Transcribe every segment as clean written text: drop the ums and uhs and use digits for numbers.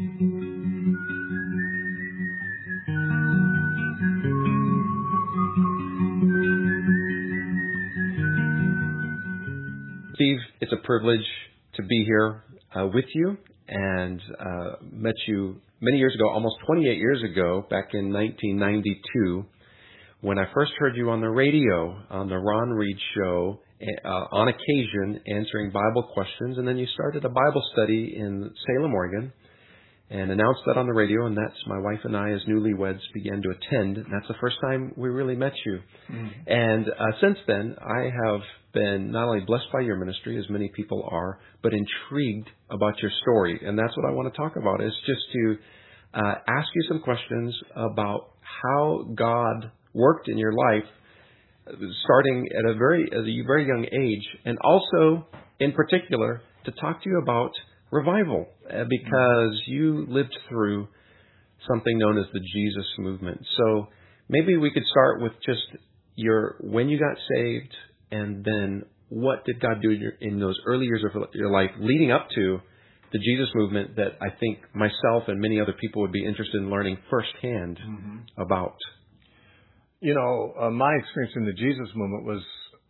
Steve, it's a privilege to be here with you, and met you many years ago, almost 28 years ago, back in 1992, when I first heard you on the radio, on the Ron Reed Show, on occasion answering Bible questions, and then you started a Bible study in Salem, Oregon, and announced that on the radio, and that's my wife and I, as newlyweds, began to attend, and that's the first time we really met you. And since then, I have been not only blessed by your ministry, as many people are, but intrigued about your story, and that's what I want to talk about, is just to ask you some questions about how God worked in your life, starting at a very young age, and also, in particular, to talk to you about revival, because you lived through something known as the Jesus movement. So maybe we could start with just when you got saved, and then what did God do in those early years of your life leading up to the Jesus movement that I think myself and many other people would be interested in learning firsthand about. You know, my experience in the Jesus movement was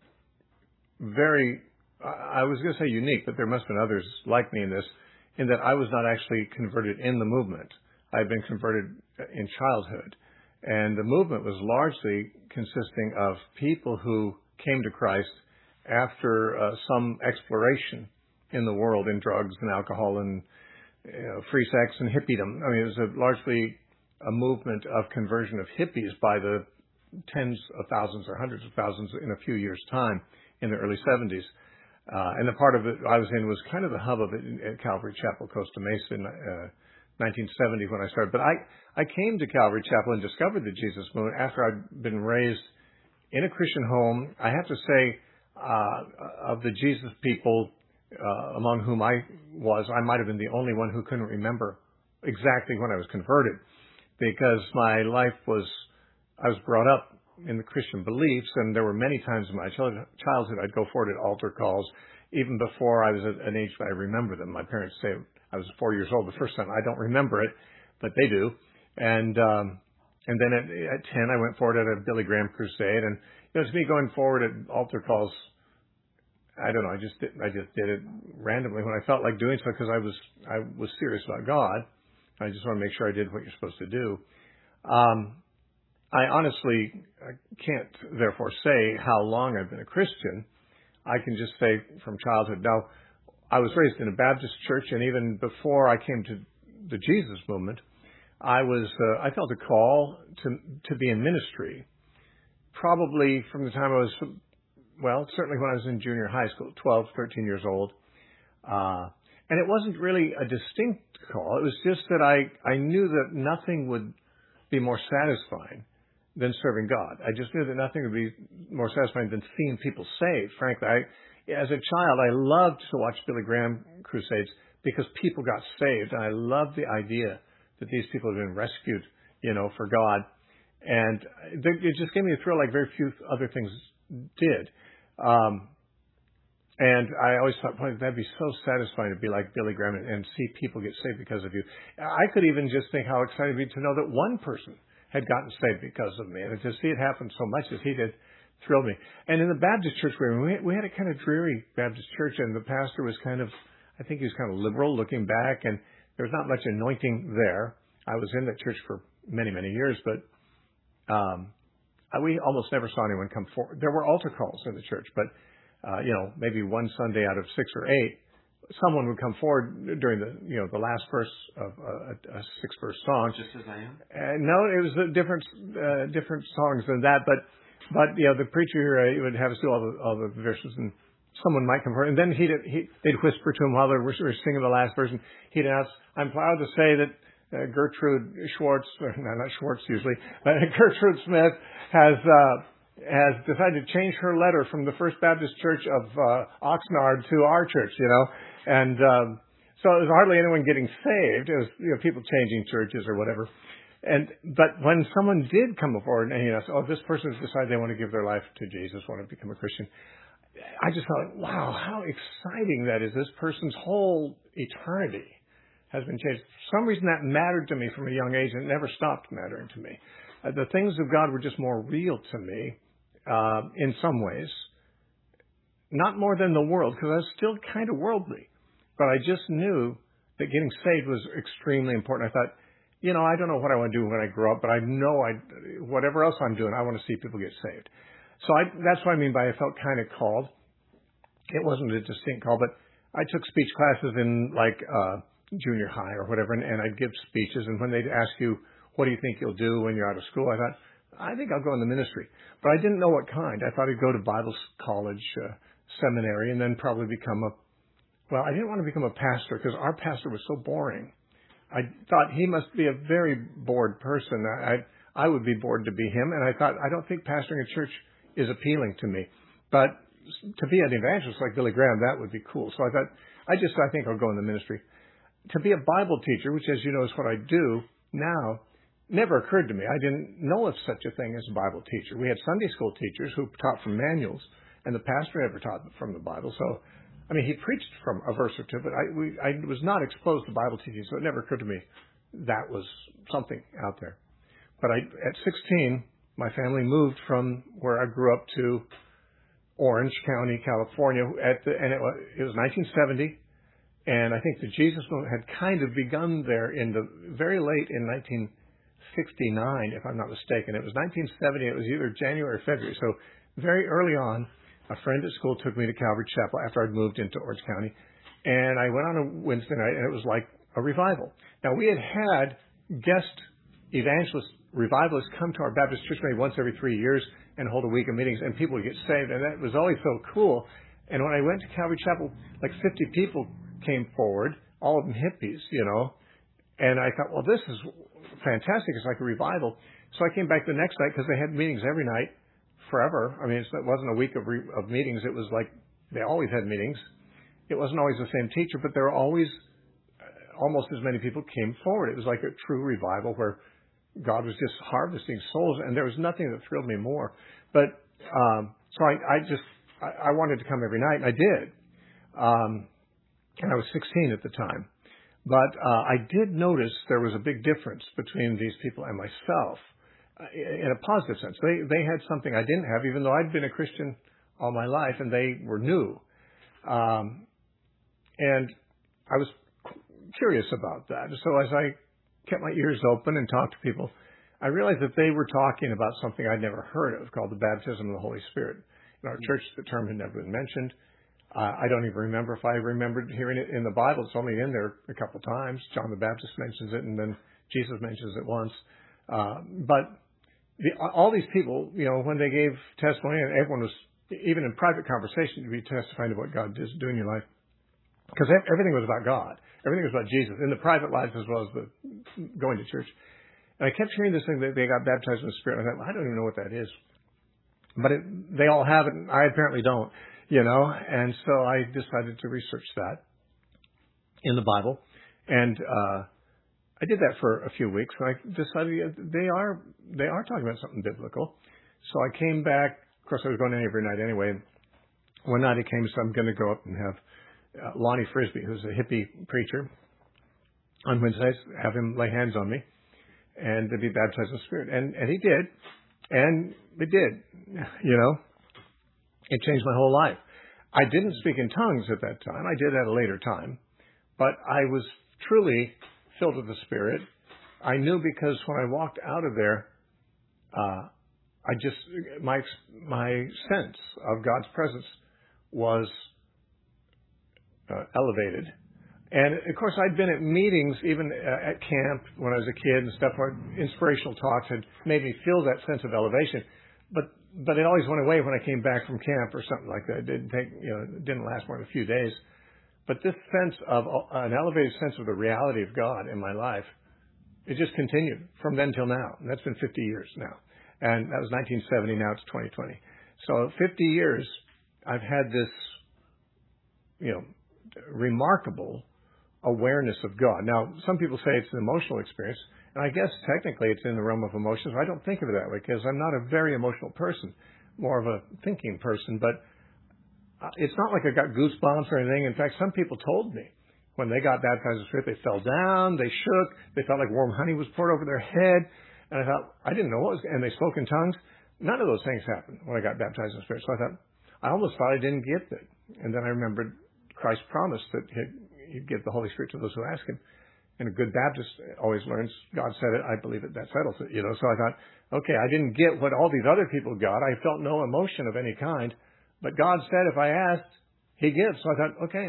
very, I was going to say unique, but there must have been others like me in this, in that I was not actually converted in the movement. I had been converted in childhood. And the movement was largely consisting of people who came to Christ after some exploration in the world in drugs and alcohol and free sex and hippiedom. I mean, it was largely a movement of conversion of hippies by the tens of thousands or hundreds of thousands in a few years' time in the early 70s. And the part of it I was in was kind of the hub of it at Calvary Chapel, Costa Mesa in 1970 when I started. But I came to Calvary Chapel and discovered the Jesus movement after I'd been raised in a Christian home. I have to say, of the Jesus people among whom I might have been the only one who couldn't remember exactly when I was converted, because my life I was brought up in the Christian beliefs, and there were many times in my childhood I'd go forward at altar calls, even before I was at an age that I remember them. My parents say I was 4 years old the first time. I don't remember it, but they do. And then at 10, I went forward at a Billy Graham crusade, and to me, going forward at altar calls, I don't know, I just did it randomly when I felt like doing so, because I was serious about God. I just want to make sure I did what you're supposed to do. I honestly can't, therefore, say how long I've been a Christian. I can just say from childhood. Now, I was raised in a Baptist church, and even before I came to the Jesus movement, I felt a call to be in ministry. Probably from the time I was, certainly when I was in junior high school, 12, 13 years old. And it wasn't really a distinct call. It was just that I knew that nothing would be more satisfying than serving God. I just knew that nothing would be more satisfying than seeing people saved. Frankly, as a child, I loved to watch Billy Graham crusades because people got saved. And I loved the idea that these people had been rescued, for God. And it just gave me a thrill like very few other things did. And I always thought, boy, that'd be so satisfying to be like Billy Graham and see people get saved because of you. I could even just think how excited it'd be to know that one person had gotten saved because of me. And to see it happen so much as he did thrilled me. And in the Baptist church, we had a kind of dreary Baptist church, and the pastor was I think he was kind of liberal looking back, and there was not much anointing there. I was in that church for many, many years, but we almost never saw anyone come forward. There were altar calls in the church, but maybe one Sunday out of 6 or 8, someone would come forward during the last verse of a 6-verse song. Just as I am? No, it was different songs than that, but the preacher would have us do all the verses, and someone might come forward, and then they'd whisper to him while they were singing the last verse, and he'd announce, "I'm proud to say that Gertrude Schwartz, not Schwartz usually, but Gertrude Smith has decided to change her letter from the First Baptist Church of Oxnard to our church, And so it was hardly anyone getting saved. It was people changing churches or whatever. But when someone did come forward and this person has decided they want to give their life to Jesus, want to become a Christian, I just thought, wow, how exciting that is. This person's whole eternity has been changed. For some reason that mattered to me from a young age, and it never stopped mattering to me. The things of God were just more real to me in some ways. Not more than the world, because I was still kind of worldly. But I just knew that getting saved was extremely important. I thought, I don't know what I want to do when I grow up, but I know whatever else I'm doing, I want to see people get saved. So that's what I mean by I felt kind of called. It wasn't a distinct call, but I took speech classes in junior high or whatever, and I'd give speeches. And when they'd ask you, what do you think you'll do when you're out of school? I think I'll go in the ministry. But I didn't know what kind. I thought I'd go to Bible college, seminary, and then probably I didn't want to become a pastor because our pastor was so boring. I thought he must be a very bored person. I would be bored to be him. And I thought, I don't think pastoring a church is appealing to me. But to be an evangelist like Billy Graham, that would be cool. So I thought, I think I'll go in the ministry. To be a Bible teacher, which as you know is what I do now, never occurred to me. I didn't know of such a thing as a Bible teacher. We had Sunday school teachers who taught from manuals, and the pastor never taught from the Bible. So, he preached from a verse or two, but I was not exposed to Bible teaching, so it never occurred to me that was something out there. But at 16, my family moved from where I grew up to Orange County, California, and it was 1970, and I think the Jesus movement had kind of begun there very late in 1969, if I'm not mistaken. It was 1970. It was either January or February. So very early on, a friend at school took me to Calvary Chapel after I'd moved into Orange County, and I went on a Wednesday night, and it was like a revival. Now, we had guest evangelists, revivalists come to our Baptist church maybe once every 3 years and hold a week of meetings, and people would get saved, and that was always so cool. And when I went to Calvary Chapel, like 50 people came forward, all of them hippies, and I thought, well, this is fantastic. It's like a revival. So I came back the next night because they had meetings every night forever. It wasn't a week of meetings. It was like they always had meetings. It wasn't always the same teacher, but there were always almost as many people came forward. It was like a true revival where God was just harvesting souls, and there was nothing that thrilled me more. But so I wanted to come every night, and I did. And I was 16 at the time. But I did notice there was a big difference between these people and myself in a positive sense. They had something I didn't have, even though I'd been a Christian all my life, and they were new. And I was curious about that. So as I kept my ears open and talked to people, I realized that they were talking about something I'd never heard of called the baptism of the Holy Spirit. In our church, the term had never been mentioned. I don't even remember if I remembered hearing it in the Bible. It's only in there a couple times. John the Baptist mentions it, and then Jesus mentions it once. But all these people, when they gave testimony, and everyone was, even in private conversation, to be testifying to what God is doing in your life. Because everything was about God. Everything was about Jesus, in the private lives as well as the going to church. And I kept hearing this thing that they got baptized in the Spirit. And I thought, well, I don't even know what that is. But they all have it, and I apparently don't, And so I decided to research that in the Bible. And I did that for a few weeks, and I decided they are talking about something biblical. So I came back. Of course, I was going in every night anyway. One night it came, so I'm going to go up and have Lonnie Frisbee, who's a hippie preacher, on Wednesdays, have him lay hands on me and to be baptized in the Spirit. And he did. And it did, It changed my whole life. I didn't speak in tongues at that time. I did at a later time. But I was truly filled with the Spirit. I knew because when I walked out of there, my sense of God's presence was elevated. And of course, I'd been at meetings, even at camp when I was a kid and stuff, where inspirational talks had made me feel that sense of elevation. But it always went away when I came back from camp or something like that. It didn't last more than a few days. But this sense of an elevated sense of the reality of God in my life, it just continued from then till now. And that's been 50 years now. And that was 1970. Now it's 2020. So 50 years, I've had this, remarkable awareness of God. Now, some people say it's an emotional experience, and I guess technically it's in the realm of emotions. I don't think of it that way because I'm not a very emotional person, more of a thinking person. But it's not like I got goosebumps or anything. In fact, some people told me When they got baptized in the Spirit, they fell down, they shook, they felt like warm honey was poured over their head. And I thought, I didn't know what was, and they spoke in tongues. None of those things happened when I got baptized in the Spirit. So I thought, I almost thought I didn't get it. And then I remembered Christ promised that he'd give the Holy Spirit to those who ask him. And a good Baptist always learns, God said it, I believe it, that settles it. So I thought, okay, I didn't get what all these other people got. I felt no emotion of any kind. But God said if I asked, he gives. So I thought, okay,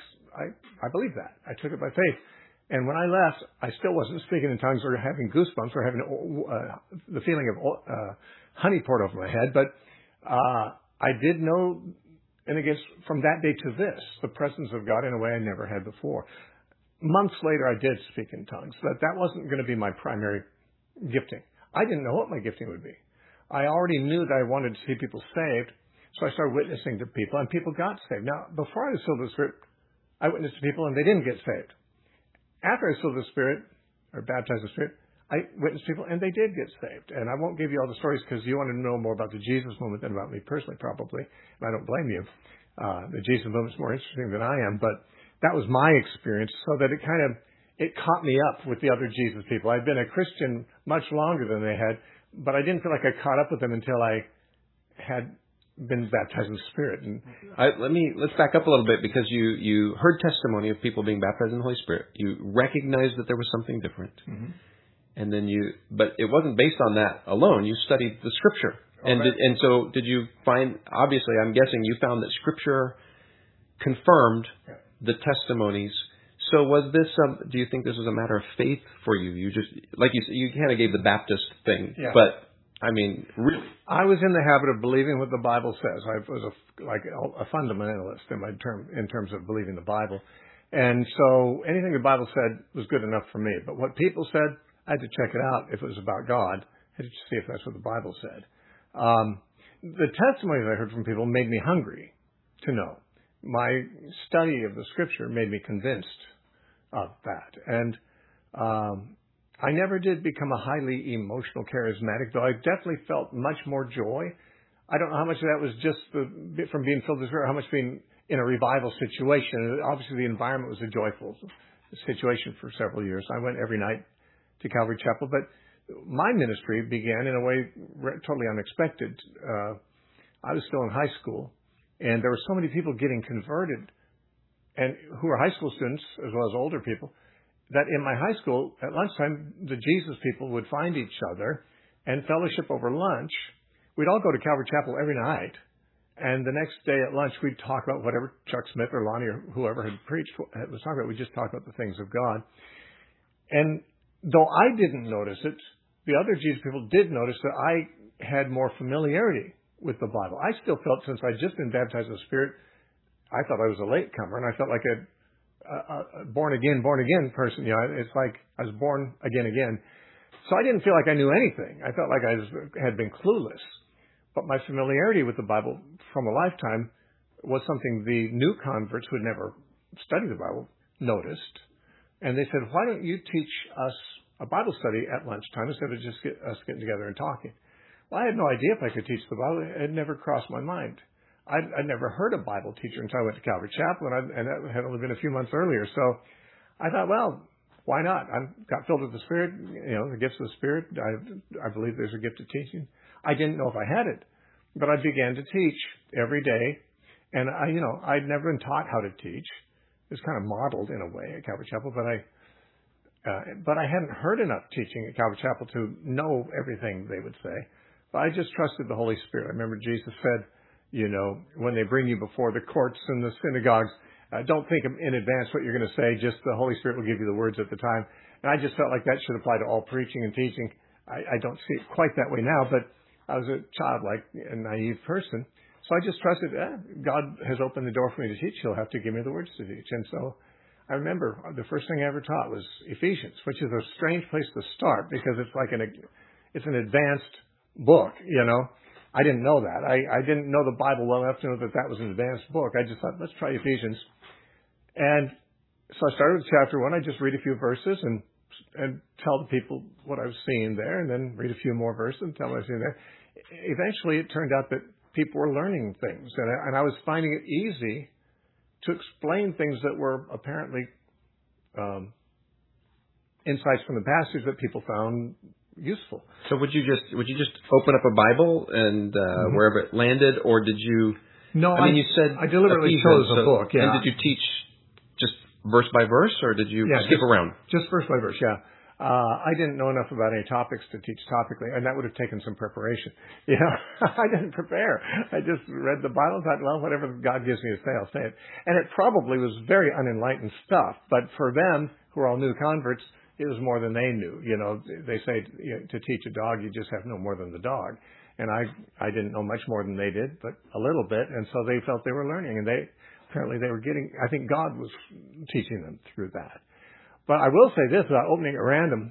I believe that. I took it by faith. And when I left, I still wasn't speaking in tongues or having goosebumps or having the feeling of honey poured over my head. But I did know, and I guess from that day to this, the presence of God in a way I never had before. Months later, I did speak in tongues, but that wasn't going to be my primary gifting. I didn't know what my gifting would be. I already knew that I wanted to see people saved, so I started witnessing to people, and people got saved. Now, before I was filled with the Spirit, I witnessed to people, and they didn't get saved. After I was filled with the Spirit, or baptized in the Spirit, I witnessed people, and they did get saved. And I won't give you all the stories because you want to know more about the Jesus movement than about me personally, probably, and I don't blame you. The Jesus movement is more interesting than I am, but that was my experience, so that it caught me up with the other Jesus people. I'd been a Christian much longer than they had, but I didn't feel like I caught up with them until I had been baptized in the Spirit. And let's back up a little bit, because you heard testimony of people being baptized in the Holy Spirit. You recognized that there was something different, and then but it wasn't based on that alone. You studied the Scripture, and so did you find? Obviously, I'm guessing you found that Scripture confirmed the testimonies. So was this, do you think this was a matter of faith for you? You just, like you said, you kind of gave the Baptist thing, but I mean, really. I was in the habit of believing what the Bible says. I was a fundamentalist in terms of believing the Bible. And so anything the Bible said was good enough for me. But what people said, I had to check it out if it was about God. I had to see if that's what the Bible said. The testimonies I heard from people made me hungry to know. My study of the Scripture made me convinced of that. And I never did become a highly emotional charismatic, though I definitely felt much more joy. I don't know how much of that was just from being filled with the Spirit, how much being in a revival situation. Obviously, the environment was a joyful situation for several years. I went every night to Calvary Chapel, but my ministry began in a way totally unexpected. I was still in high school, and there were so many people getting converted, and who were high school students as well as older people, that in my high school, at lunchtime, the Jesus people would find each other and fellowship over lunch. We'd all go to Calvary Chapel every night, and the next day at lunch, we'd talk about whatever Chuck Smith or Lonnie or whoever had preached was talking about. We'd just talk about the things of God. And though I didn't notice it, the other Jesus people did notice that I had more familiarity with the Bible. I still felt, since I'd just been baptized in the Spirit, I thought I was a latecomer, and I felt like a born again person. It's like I was born again. So I didn't feel like I knew anything. I felt like I had been clueless. But my familiarity with the Bible from a lifetime was something the new converts who had never studied the Bible noticed. And they said, why don't you teach us a Bible study at lunchtime instead of just us getting together and talking? Well, I had no idea if I could teach the Bible. It had never crossed my mind. I'd never heard a Bible teacher until I went to Calvary Chapel, and that had only been a few months earlier. So I thought, well, why not? I got filled with the Spirit, the gifts of the Spirit. I believe there's a gift of teaching. I didn't know if I had it, but I began to teach every day. And I'd never been taught how to teach. It was kind of modeled in a way at Calvary Chapel, but I hadn't heard enough teaching at Calvary Chapel to know everything they would say. But I just trusted the Holy Spirit. I remember Jesus said, when they bring you before the courts and the synagogues, don't think in advance what you're going to say. Just the Holy Spirit will give you the words at the time. And I just felt like that should apply to all preaching and teaching. I don't see it quite that way now, but I was a childlike and naive person. So I just trusted, God has opened the door for me to teach. He'll have to give me the words to teach. And so I remember the first thing I ever taught was Ephesians, which is a strange place to start because it's like it's an advanced book, I didn't know that. I didn't know the Bible well enough to know that was an advanced book. I just thought, let's try Ephesians. And so I started with chapter 1. I just read a few verses and tell the people what I was seeing there, and then read a few more verses and tell them what I was seeing there. Eventually, it turned out that people were learning things, and I was finding it easy to explain things that were apparently insights from the pastors that people found useful. So would you just open up a Bible and wherever it landed, or did you? No, I mean, you said I deliberately chose a book. Yeah. And did you teach just verse by verse, or did you skip around? Just verse by verse. Yeah. I didn't know enough about any topics to teach topically, and that would have taken some preparation. I didn't prepare. I just read the Bible and thought, well, whatever God gives me to say, I'll say it. And it probably was very unenlightened stuff, but for them, who are all new converts, it was more than they knew. They say to teach a dog, you just have to know more than the dog. And I didn't know much more than they did, but a little bit, and so they felt they were learning, and apparently they were getting, I think God was teaching them through that. But I will say this, without opening at random,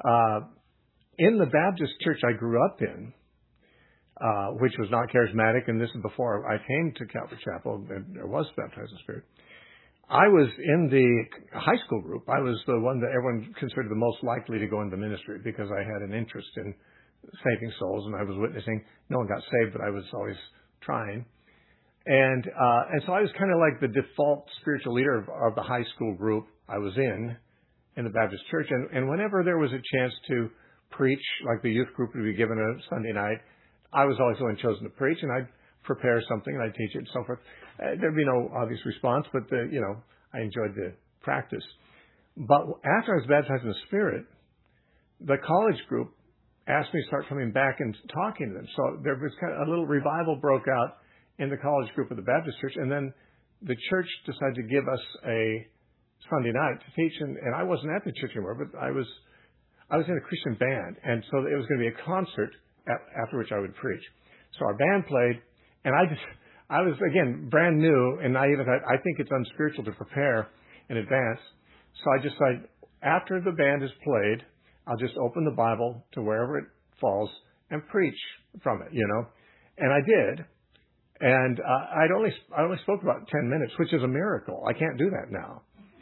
in the Baptist church I grew up in, which was not charismatic, and this is before I came to Calvary Chapel, and I was baptized in the Spirit, I was in the high school group. I was the one that everyone considered the most likely to go into ministry because I had an interest in saving souls, and I was witnessing. No one got saved, but I was always trying. And so I was kind of like the default spiritual leader of the high school group I was in the Baptist church. And whenever there was a chance to preach, like the youth group would be given a Sunday night, I was always the one chosen to preach, and I'd prepare something and I'd teach it and so forth. There'd be no obvious response, but I enjoyed the practice. But after I was baptized in the Spirit, the college group asked me to start coming back and talking to them. So there was kind of a little revival broke out in the college group of the Baptist church, and then the church decided to give us a Sunday night to teach, and I wasn't at the church anymore, but I was in a Christian band, and so it was going to be a concert after which I would preach. So our band played, and I was again brand new, and I think it's unspiritual to prepare in advance. So I just said, after the band is played, I'll just open the Bible to wherever it falls and preach from it, and I did. And I only spoke about 10 minutes, which is a miracle. I can't do that now.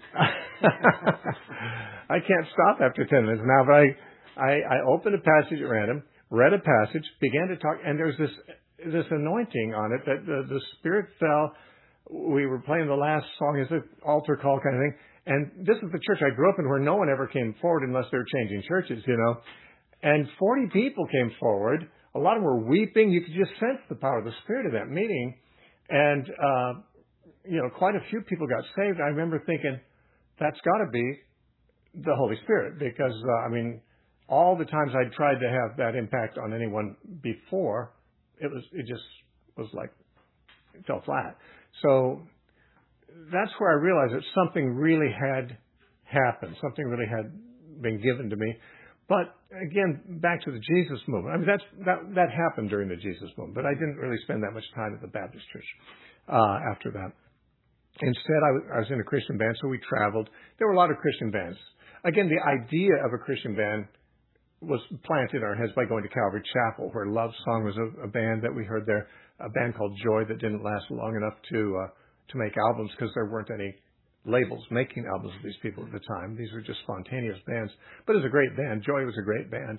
I can't stop after 10 minutes now, but I opened a passage at random, read a passage, began to talk, and there's this anointing on it that the Spirit fell. We were playing the last song as an altar call kind of thing. And this is the church I grew up in where no one ever came forward unless they were changing churches, And 40 people came forward. A lot of them were weeping. You could just sense the power of the Spirit of that meeting. And, quite a few people got saved. I remember thinking, that's got to be the Holy Spirit because, all the times I'd tried to have that impact on anyone before, it just was like, it fell flat. So that's where I realized that something really had happened. Something really had been given to me. But again, back to the Jesus movement. That happened during the Jesus movement, but I didn't really spend that much time at the Baptist church after that. Instead, I was in a Christian band, so we traveled. There were a lot of Christian bands. Again, the idea of a Christian band was planted in our heads by going to Calvary Chapel, where Love Song was a band that we heard there, a band called Joy that didn't last long enough to make albums because there weren't any labels making albums of these people at the time. These were just spontaneous bands. But it was a great band. Joy was a great band.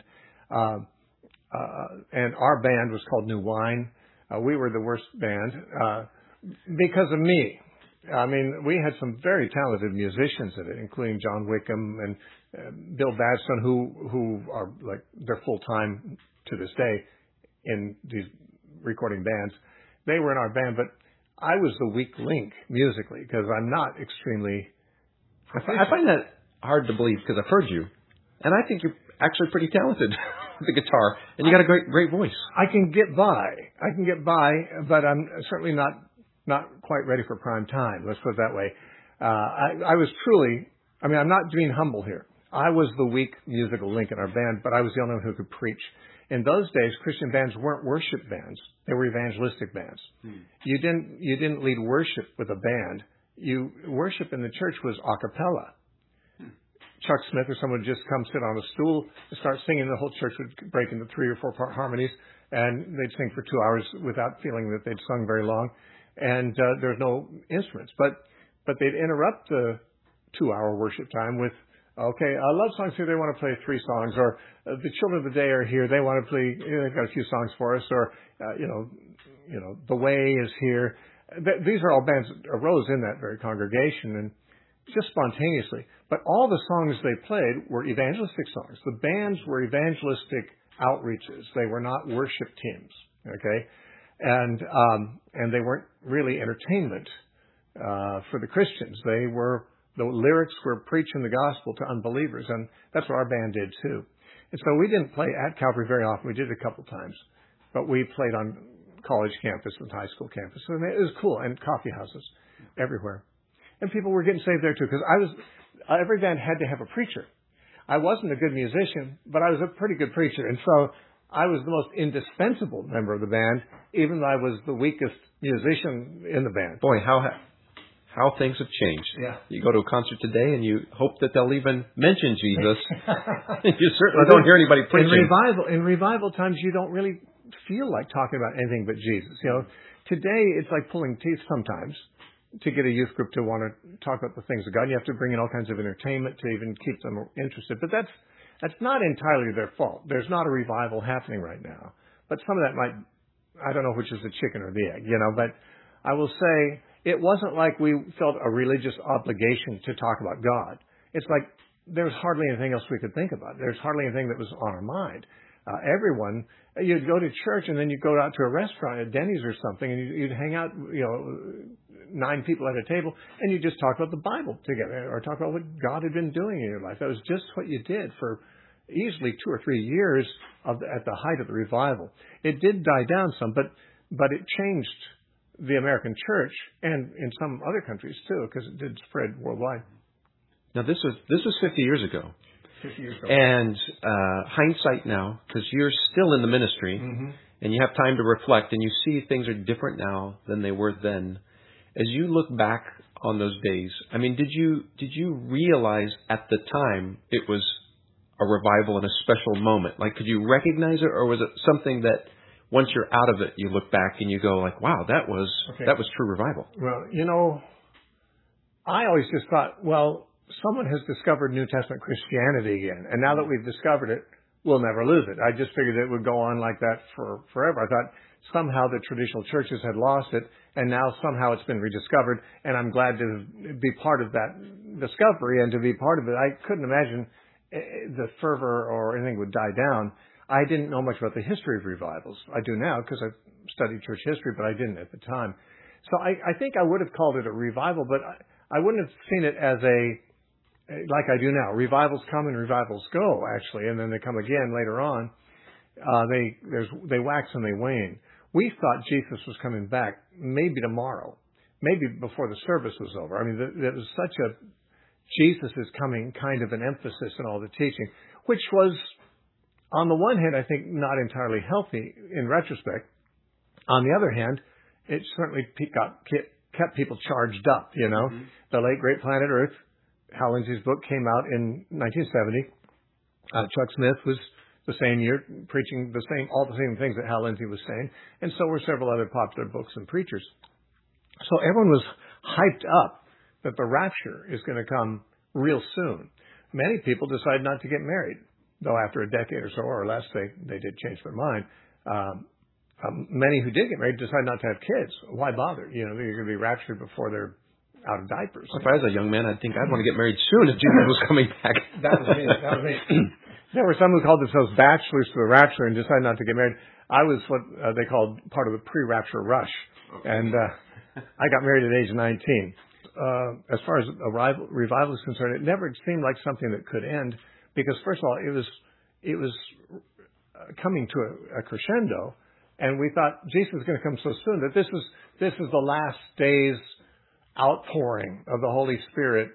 And our band was called New Wine. We were the worst band because of me. We had some very talented musicians in it, including John Wickham and Bill Badstone, who are like, they're full-time to this day in these recording bands. They were in our band, but I was the weak link musically because I'm not extremely proficient. I find that hard to believe because I've heard you, and I think you're actually pretty talented with the guitar, and you got a great voice. I can get by, but I'm certainly not quite ready for prime time. Let's put it that way. I was truly, I'm not being humble here. I was the weak musical link in our band, but I was the only one who could preach. In those days, Christian bands weren't worship bands. They were evangelistic bands. You didn't lead worship with a band. Worship in the church was a cappella. Chuck Smith or someone would just come sit on a stool and start singing. The whole church would break into 3 or 4 part harmonies, and they'd sing for 2 hours without feeling that they'd sung very long. And there's no instruments, but they'd interrupt the 2-hour worship time with, okay, Love Songs here, they want to play 3 songs, or the Children of the Day are here, they want to play, they've got a few songs for us, or The Way is here. These are all bands that arose in that very congregation and just spontaneously. But all the songs they played were evangelistic songs. The bands were evangelistic outreaches. They were not worship teams, okay? And they weren't really entertainment for the Christians. The lyrics were preaching the gospel to unbelievers, and that's what our band did too. And so we didn't play at Calvary very often. We did it a couple times, but we played on college campus and high school campus, and it was cool, and coffee houses everywhere. And people were getting saved there too, because every band had to have a preacher. I wasn't a good musician, but I was a pretty good preacher, and so I was the most indispensable member of the band, even though I was the weakest musician in the band. Boy, how things have changed. Yeah. You go to a concert today and you hope that they'll even mention Jesus. You certainly don't hear anybody preaching. In revival times, you don't really feel like talking about anything but Jesus. You know, today it's like pulling teeth sometimes to get a youth group to want to talk about the things of God. You have to bring in all kinds of entertainment to even keep them interested. But that's not entirely their fault. There's not a revival happening right now. But some of that I don't know which is the chicken or the egg, you know, but I will say it wasn't like we felt a religious obligation to talk about God. It's like there was hardly anything else we could think about. There's hardly anything that was on our mind. You'd go to church and then you'd go out to a restaurant at Denny's or something and you'd hang out, you know, 9 people at a table and you just talk about the Bible together or talk about what God had been doing in your life. That was just what you did for easily 2 or 3 years at the height of the revival. It did die down some, but it changed the American church and in some other countries too, because it did spread worldwide. Now this was 50 years ago. 50 years ago. And hindsight now, because you're still in the ministry, mm-hmm. and you have time to reflect, and you see things are different now than they were then. As you look back on those days, I mean, did you realize at the time it was a revival and a special moment? Like, could you recognize it, or was it something that once you're out of it, you look back and you go like, wow, that was true revival? Well, you know, I always just thought, well, someone has discovered New Testament Christianity again, and now that we've discovered it, we'll never lose it. I just figured it would go on like that for forever. I thought somehow the traditional churches had lost it, and now somehow it's been rediscovered, and I'm glad to be part of that discovery and to be part of it. I couldn't imagine the fervor or anything would die down. I didn't know much about the history of revivals. I do now because I've studied church history, but I didn't at the time. So I think I would have called it a revival, but I wouldn't have seen it as like I do now. Revivals come and revivals go, actually, and then they come again later on. They wax and they wane. We thought Jesus was coming back maybe tomorrow, maybe before the service was over. I mean, there was such a Jesus is coming kind of an emphasis in all the teaching, which was, on the one hand, I think not entirely healthy in retrospect. On the other hand, it certainly kept people charged up, you know. Mm-hmm. The late Great Planet Earth, Hal Lindsey's book, came out in 1970. Chuck Smith was the same year preaching all the same things that Hal Lindsey was saying, and so were several other popular books and preachers. So everyone was hyped up that the rapture is going to come real soon. Many people decided not to get married, though after a decade or so or less, they did change their mind. Many who did get married decided not to have kids. Why bother? You know, they're going to be raptured before they're out of diapers. If I was a young man, I'd think I'd want to get married soon if Jesus was coming back. That was me. There were some who called themselves bachelors to the rapture and decided not to get married. I was what they called part of the pre-rapture rush. Okay. And I got married at age 19. As far as a revival is concerned, it never seemed like something that could end because, first of all, it was coming to a crescendo, and we thought Jesus was going to come so soon that this was the last days outpouring of the Holy Spirit,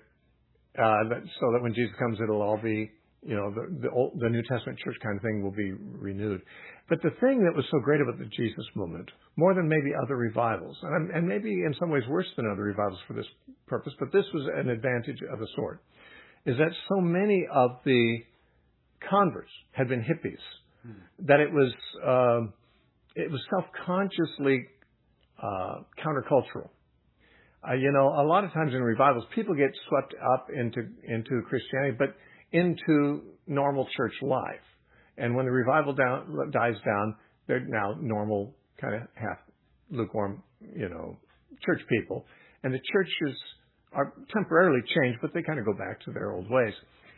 so that when Jesus comes, it'll all be, you know, the New Testament church kind of thing will be renewed. But the thing that was so great about the Jesus movement, more than maybe other revivals, and maybe in some ways worse than other revivals for this purpose, but this was an advantage of a sort, is that so many of the converts had been hippies that it was self-consciously countercultural. You know, a lot of times in revivals, people get swept up into Christianity, but into normal church life. And when the revival dies down, they're now normal, kind of half lukewarm, you know, church people. And the churches are temporarily changed, but they kind of go back to their old ways.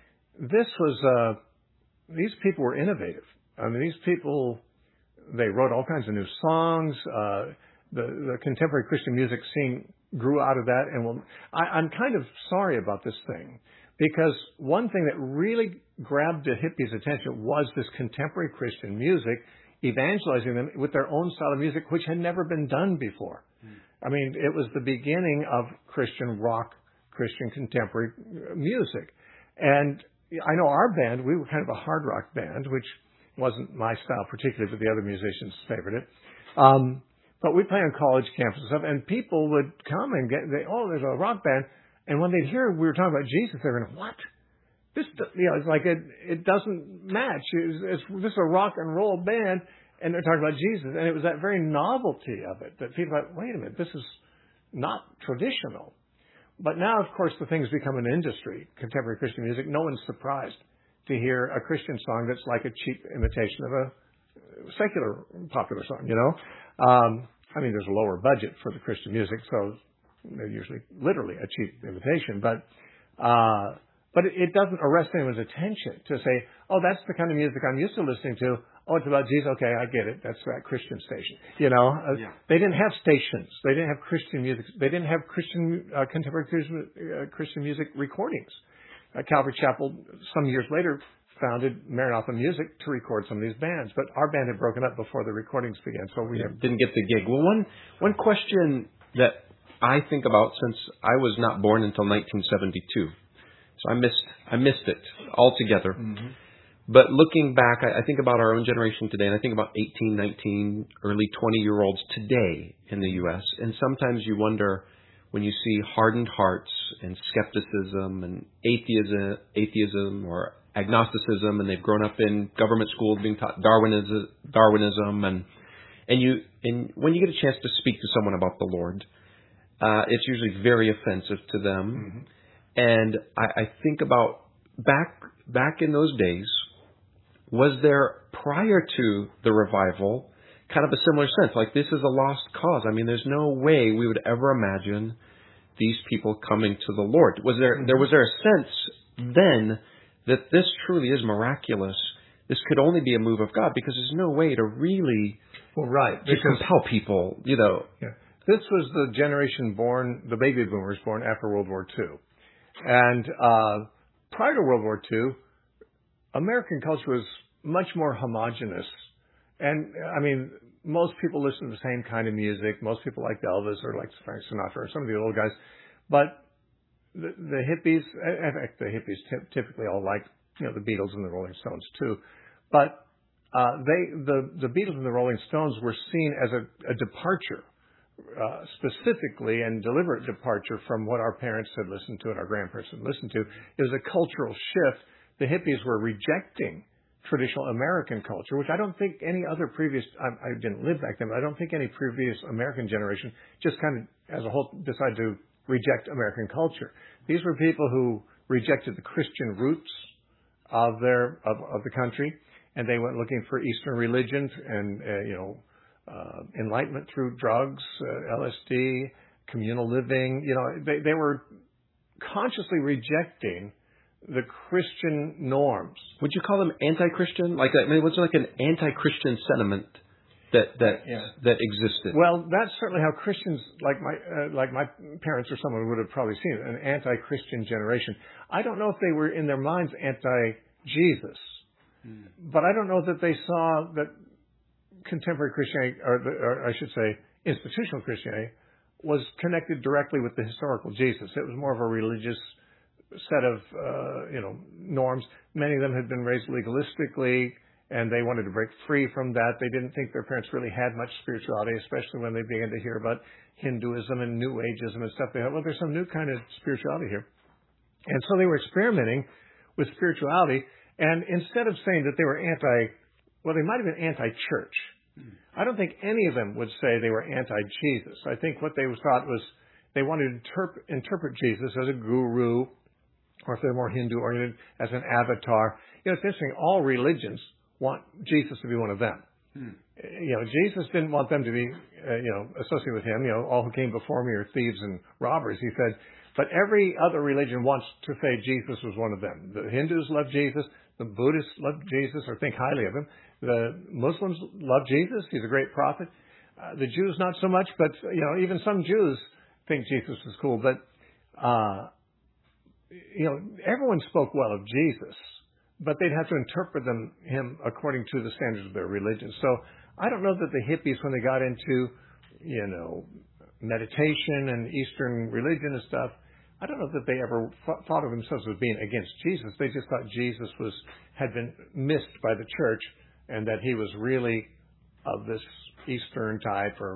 These people were innovative. I mean, these people, they wrote all kinds of new songs. The contemporary Christian music scene grew out of that. And I'm kind of sorry about this thing, because one thing that really grabbed the hippies' attention was this contemporary Christian music, evangelizing them with their own style of music, which had never been done before. I mean, it was the beginning of Christian rock, Christian contemporary music. And I know our band, we were kind of a hard rock band, which wasn't my style particularly, but the other musicians favored it. But we play on college campuses and stuff, and people would come and there's a rock band. And when they'd hear we were talking about Jesus, they were going, what? This, it's like it doesn't match. This is a rock and roll band, and they're talking about Jesus. And it was that very novelty of it that people thought, wait a minute, this is not traditional. But now, of course, the thing's become an industry, contemporary Christian music. No one's surprised to hear a Christian song that's like a cheap imitation of a secular popular song, I mean, there's a lower budget for the Christian music, so they're usually literally a cheap imitation. But it doesn't arrest anyone's attention to say, oh, that's the kind of music I'm used to listening to. Oh, it's about Jesus. Okay, I get it. That's that Christian station. They didn't have stations. They didn't have Christian music. They didn't have contemporary Christian music recordings. Calvary Chapel, some years later, founded Maranatha Music to record some of these bands. But our band had broken up before the recordings began, so we didn't get the gig. Well, one question that I think about, since I was not born until 1972, so I missed it altogether. Mm-hmm. But looking back, I think about our own generation today, and I think about 18, 19, early 20-year-olds today in the U.S., and sometimes you wonder, when you see hardened hearts and skepticism and atheism or agnosticism, and they've grown up in government schools being taught Darwinism, and when you get a chance to speak to someone about the Lord, it's usually very offensive to them. Mm-hmm. And I think about back in those days, was there, prior to the revival, kind of a similar sense, like this is a lost cause? I mean, there's no way we would ever imagine these people coming to the Lord. Was there a sense then that this truly is miraculous? This could only be a move of God, because there's no way to really compel people, Yeah. This was the generation born, the baby boomers born after World War II. And prior to World War II, American culture was much more homogenous. And, I mean, most people listen to the same kind of music. Most people liked Elvis or liked Frank Sinatra or some of the old guys. But the hippies, in fact, the hippies typically all liked, the Beatles and the Rolling Stones too. But the Beatles and the Rolling Stones were seen as a departure, specifically and deliberate departure from what our parents had listened to and our grandparents had listened to. It was a cultural shift. The hippies were rejecting traditional American culture, which I don't think any other previous, I didn't live back then, but I don't think any previous American generation just kind of, as a whole, decided to reject American culture. These were people who rejected the Christian roots of the country, and they went looking for Eastern religions and, enlightenment through drugs, LSD, communal living. They were consciously rejecting the Christian norms. Would you call them anti-Christian? Was there like an anti-Christian sentiment that existed? Well, that's certainly how Christians, like my parents or someone would have probably seen it, an anti-Christian generation. I don't know if they were in their minds anti-Jesus, but I don't know that they saw that contemporary Christianity, or I should say institutional Christianity, was connected directly with the historical Jesus. It was more of a religious set of norms. Many of them had been raised legalistically, and they wanted to break free from that. They didn't think their parents really had much spirituality, especially when they began to hear about Hinduism and New Ageism and stuff. They thought, well, there's some new kind of spirituality here. And so they were experimenting with spirituality, and instead of saying that they were they might have been anti-church. I don't think any of them would say they were anti-Jesus. I think what they thought was they wanted to interpret Jesus as a guru, or if they're more Hindu-oriented, as an avatar. It's interesting. All religions want Jesus to be one of them. Jesus didn't want them to be, associated with him. All who came before me are thieves and robbers. He said, But every other religion wants to say Jesus was one of them. The Hindus love Jesus. The Buddhists love Jesus or think highly of him. The Muslims love Jesus. He's a great prophet. The Jews not so much, but even some Jews think Jesus is cool. But everyone spoke well of Jesus, but they'd have to interpret him according to the standards of their religion. So I don't know that the hippies, when they got into meditation and Eastern religion and stuff, I don't know that they ever thought of themselves as being against Jesus. They just thought Jesus had been missed by the church, and that he was really of this Eastern type, or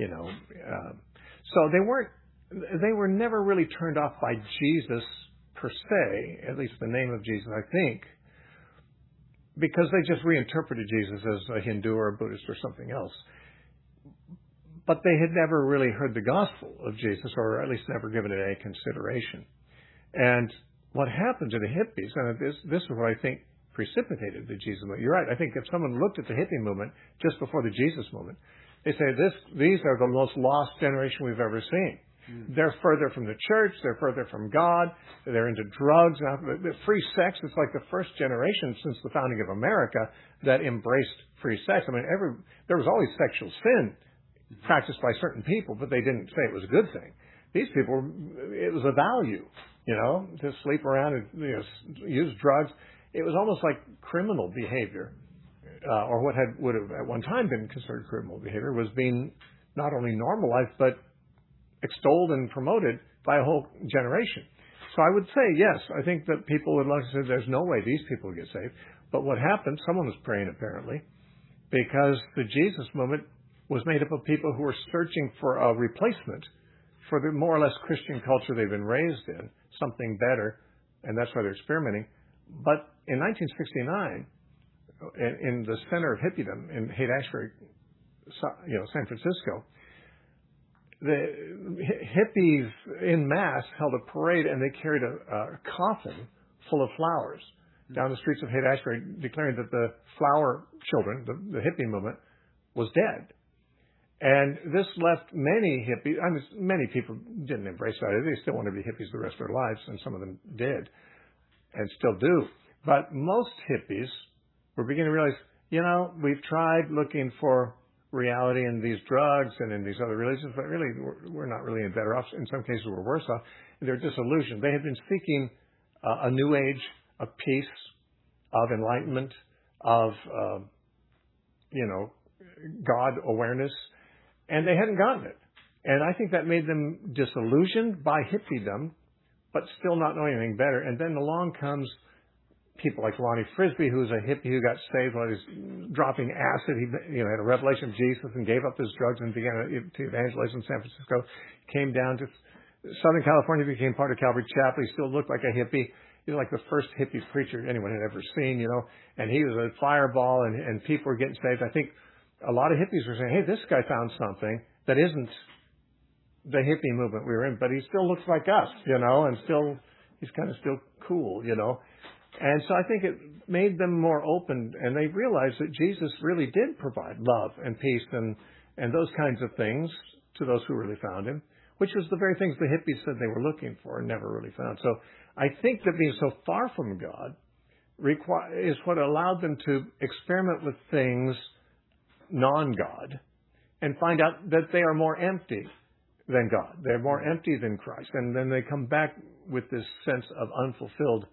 so they were never really turned off by Jesus per se, at least the name of Jesus, I think, because they just reinterpreted Jesus as a Hindu or a Buddhist or something else. But they had never really heard the gospel of Jesus, or at least never given it any consideration. And what happened to the hippies, and this is what I think precipitated the Jesus movement. You're right. I think if someone looked at the hippie movement just before the Jesus movement, they say these are the most lost generation we've ever seen. They're further from the church. They're further from God. They're into drugs. Free sex is like the first generation since the founding of America that embraced free sex. I mean, there was always sexual sin practiced by certain people, but they didn't say it was a good thing. These people, it was a value, to sleep around and use drugs. It was almost like criminal behavior, or what would have at one time been considered criminal behavior was being not only normalized, but extolled and promoted by a whole generation. So I would say, yes, I think that people would like to say there's no way these people would get saved. But what happened, someone was praying apparently, because the Jesus movement was made up of people who were searching for a replacement for the more or less Christian culture they've been raised in, something better, and that's why they're experimenting. But in 1969, in the center of hippiedom in Haight-Ashbury, San Francisco, the hippies en masse held a parade, and they carried a coffin full of flowers down the streets of Haight-Ashbury, declaring that the flower children, the hippie movement, was dead. And this left many hippies, many people didn't embrace that. They still wanted to be hippies the rest of their lives, and some of them did, and still do. But most hippies were beginning to realize, we've tried looking for reality in these drugs and in these other religions, but really we're not really any better off. In some cases, we're worse off. They're disillusioned. They had been seeking a new age of peace, of enlightenment, of God awareness, and they hadn't gotten it. And I think that made them disillusioned by hippiedom, but still not knowing anything better. And then along comes people like Lonnie Frisbee, who's a hippie who got saved while he was dropping acid. He had a revelation of Jesus and gave up his drugs and began to evangelize in San Francisco. Came down to Southern California, became part of Calvary Chapel. He still looked like a hippie. He was like the first hippie preacher anyone had ever seen, and he was a fireball, and people were getting saved. I think a lot of hippies were saying, hey, this guy found something that isn't the hippie movement we were in, but he still looks like us, and he's kind of still cool, And so I think it made them more open, and they realized that Jesus really did provide love and peace and those kinds of things to those who really found him, which was the very things the hippies said they were looking for and never really found. So I think that being so far from God is what allowed them to experiment with things non-God and find out that they are more empty than God. They're more empty than Christ. And then they come back with this sense of unfulfilled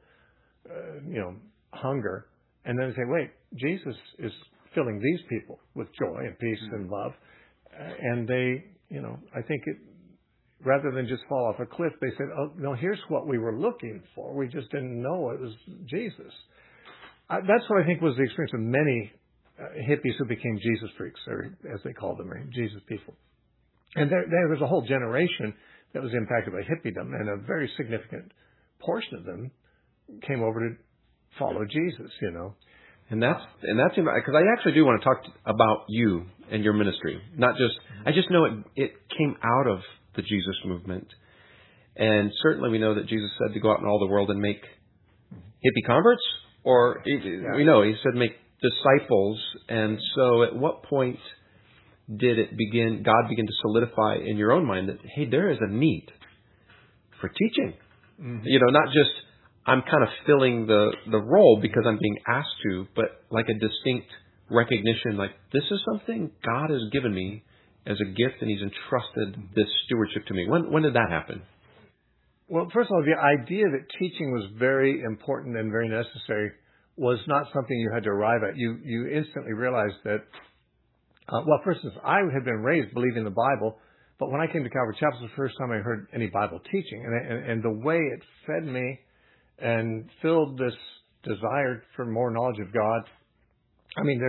hunger. And then they say, wait, Jesus is filling these people with joy and peace and love. And they, I think rather than just fall off a cliff, they said, oh, no, here's what we were looking for. We just didn't know it was Jesus. That's what I think was the experience of many hippies who became Jesus freaks, or as they called them, or Jesus people. And there was a whole generation that was impacted by hippiedom, and a very significant portion of them came over to follow Jesus, And that's because I actually do want to talk about you and your ministry. I just know it came out of the Jesus movement, and certainly we know that Jesus said to go out in all the world and make hippie converts, or we know he said make disciples. And so, at what point did God begin to solidify in your own mind that hey, there is a need for teaching. Not just I'm kind of filling the role because I'm being asked to, but like a distinct recognition, like this is something God has given me as a gift, and He's entrusted this stewardship to me. When did that happen? Well, first of all, the idea that teaching was very important and very necessary was not something you had to arrive at. You instantly realized that, for instance, I had been raised believing the Bible, but when I came to Calvary Chapel, it was the first time I heard any Bible teaching. And the way it fed me and filled this desire for more knowledge of God, I mean,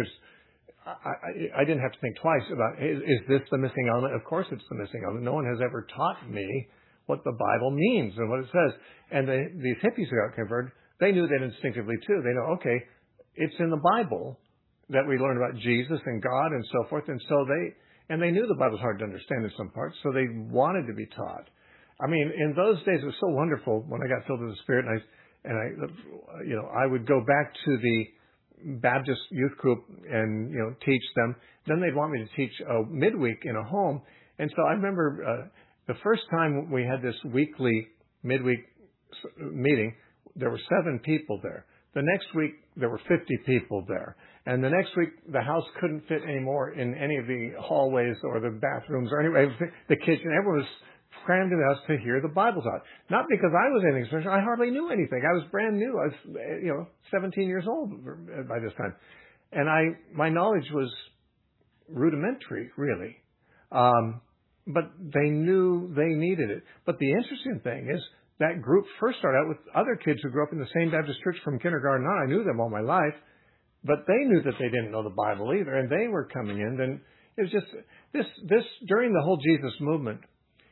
I didn't have to think twice about, is this the missing element? Of course it's the missing element. No one has ever taught me what the Bible means and what it says. And these hippies who got converted, they knew that instinctively too. They know, okay, it's in the Bible that we learn about Jesus and God and so forth. And so they knew the Bible was hard to understand in some parts, so they wanted to be taught. I mean, in those days, it was so wonderful when I got filled with the Spirit, and I would go back to the Baptist youth group and teach them. Then they'd want me to teach midweek in a home, and so I remember the first time we had this weekly midweek meeting, there were 7 people there. The next week, there were 50 people there. And the next week, the house couldn't fit anymore in any of the hallways or the bathrooms or anyway, the kitchen. Everyone was crammed in the house to hear the Bible taught. Not because I was anything special. I hardly knew anything. I was brand new. I was, 17 years old by this time. And my knowledge was rudimentary, really. But they knew they needed it. But the interesting thing is that group first started out with other kids who grew up in the same Baptist church from kindergarten on. I knew them all my life. But they knew that they didn't know the Bible either, and they were coming in. Then it was just this during the whole Jesus movement.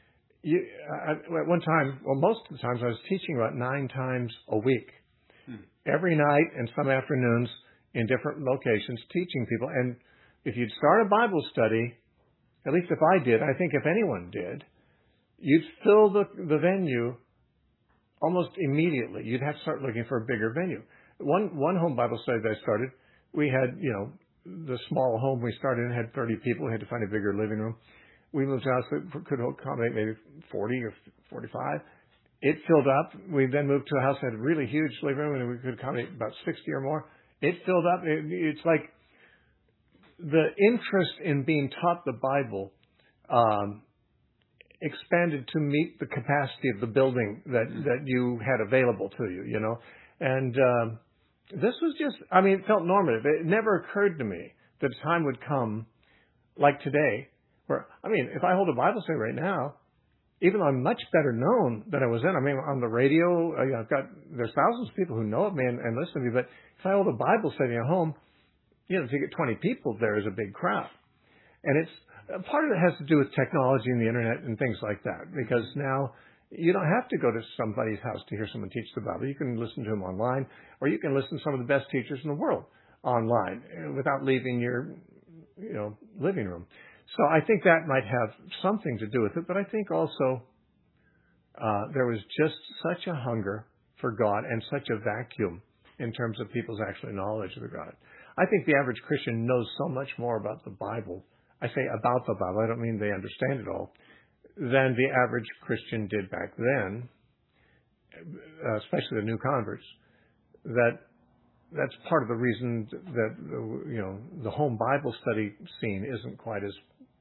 At one time, most of the times, I was teaching about 9 times a week, every night and some afternoons in different locations, teaching people. And if you'd start a Bible study, at least if I did, I think if anyone did, you'd fill the venue almost immediately. You'd have to start looking for a bigger venue. One home Bible study that I started, we had, the small home we started in had 30 people. We had to find a bigger living room. We moved to a house that could accommodate maybe 40 or 45. It filled up. We then moved to a house that had a really huge living room and we could accommodate about 60 or more. It filled up. It's like the interest in being taught the Bible expanded to meet the capacity of the building that you had available to you, And this was just, it felt normative. It never occurred to me that a time would come like today where, if I hold a Bible study right now, even though I'm much better known than I was then, on the radio, there's thousands of people who know of me and listen to me, but if I hold a Bible study at home, if you get 20 people, there is a big crowd. And part of it has to do with technology and the internet and things like that, because now you don't have to go to somebody's house to hear someone teach the Bible. You can listen to them online, or you can listen to some of the best teachers in the world online without leaving your, living room. So I think that might have something to do with it, but I think also there was just such a hunger for God and such a vacuum in terms of people's actual knowledge of the God. I think the average Christian knows so much more about the Bible. I say about the Bible. I don't mean they understand it all, than the average Christian did back then, especially the new converts. That's part of the reason that the home Bible study scene isn't quite as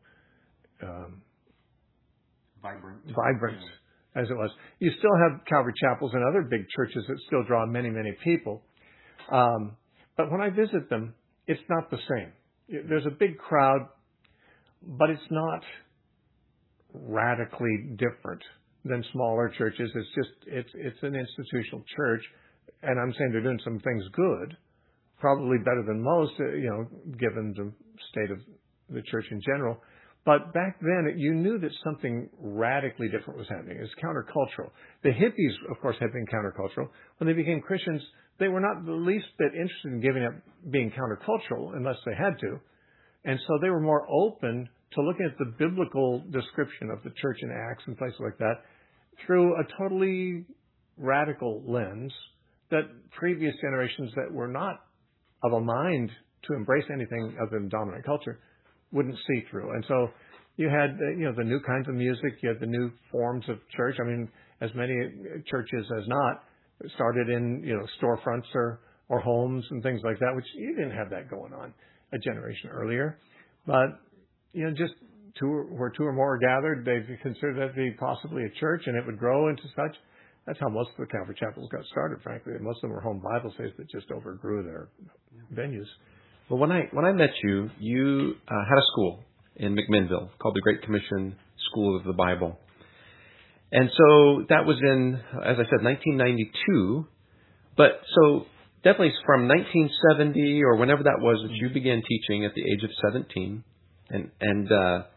vibrant as it was. You still have Calvary chapels and other big churches that still draw many, many people. But when I visit them, it's not the same. There's a big crowd, but it's not radically different than smaller churches. It's an institutional church, and I'm saying they're doing some things good, probably better than most, given the state of the church in general. But back then, you knew that something radically different was happening. It was countercultural. The hippies, of course, had been countercultural. When they became Christians, they were not the least bit interested in giving up being countercultural unless they had to. And so they were more open to looking at the biblical description of the church in Acts and places like that through a totally radical lens that previous generations that were not of a mind to embrace anything other than dominant culture wouldn't see through. And so you had, the new kinds of music, you had the new forms of church. as many churches as not started in, storefronts or homes and things like that, which you didn't have that going on a generation earlier. But, just where two or more are gathered, they considered that to be possibly a church, and it would grow into such. That's how most of the Calvary chapels got started, frankly. Most of them were home Bible studies that just overgrew their venues. Well, when I met you, you had a school in McMinnville called the Great Commission School of the Bible. And so that was in, as I said, 1992. But so definitely from 1970 or whenever that was that you began teaching at the age of 17. And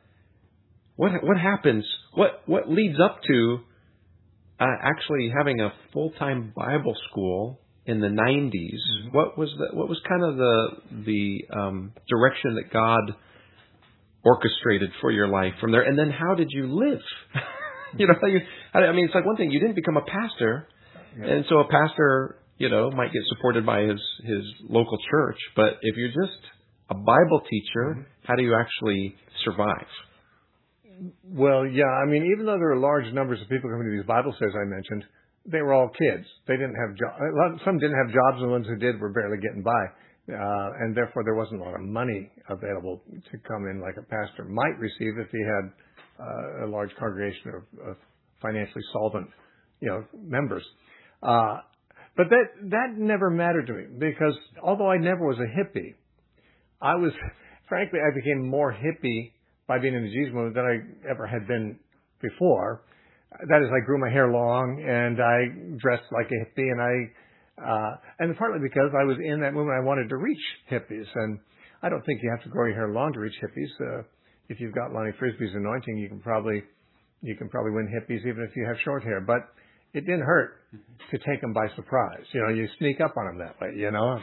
what happens? What leads up to actually having a full-time Bible school in the 90s? Mm-hmm. What was kind of the direction that God orchestrated for your life from there? And then how did you live? It's like one thing, you didn't become a pastor, and so a pastor, might get supported by his local church. But if you're just a Bible teacher, how do you actually survive? Well, yeah, even though there were large numbers of people coming to these Bible studies I mentioned, they were all kids. They didn't have jobs. Some didn't have jobs, and the ones who did were barely getting by. And therefore there wasn't a lot of money available to come in like a pastor might receive if he had a large congregation of financially solvent, members. But that never mattered to me, because although I never was a hippie, I became more hippie by being in the Jesus movement than I ever had been before. That is, I grew my hair long and I dressed like a hippie, and partly because I was in that movement, I wanted to reach hippies. And I don't think you have to grow your hair long to reach hippies. If you've got Lonnie Frisbee's anointing, you can probably win hippies even if you have short hair. But it didn't hurt to take them by surprise. You sneak up on them that way.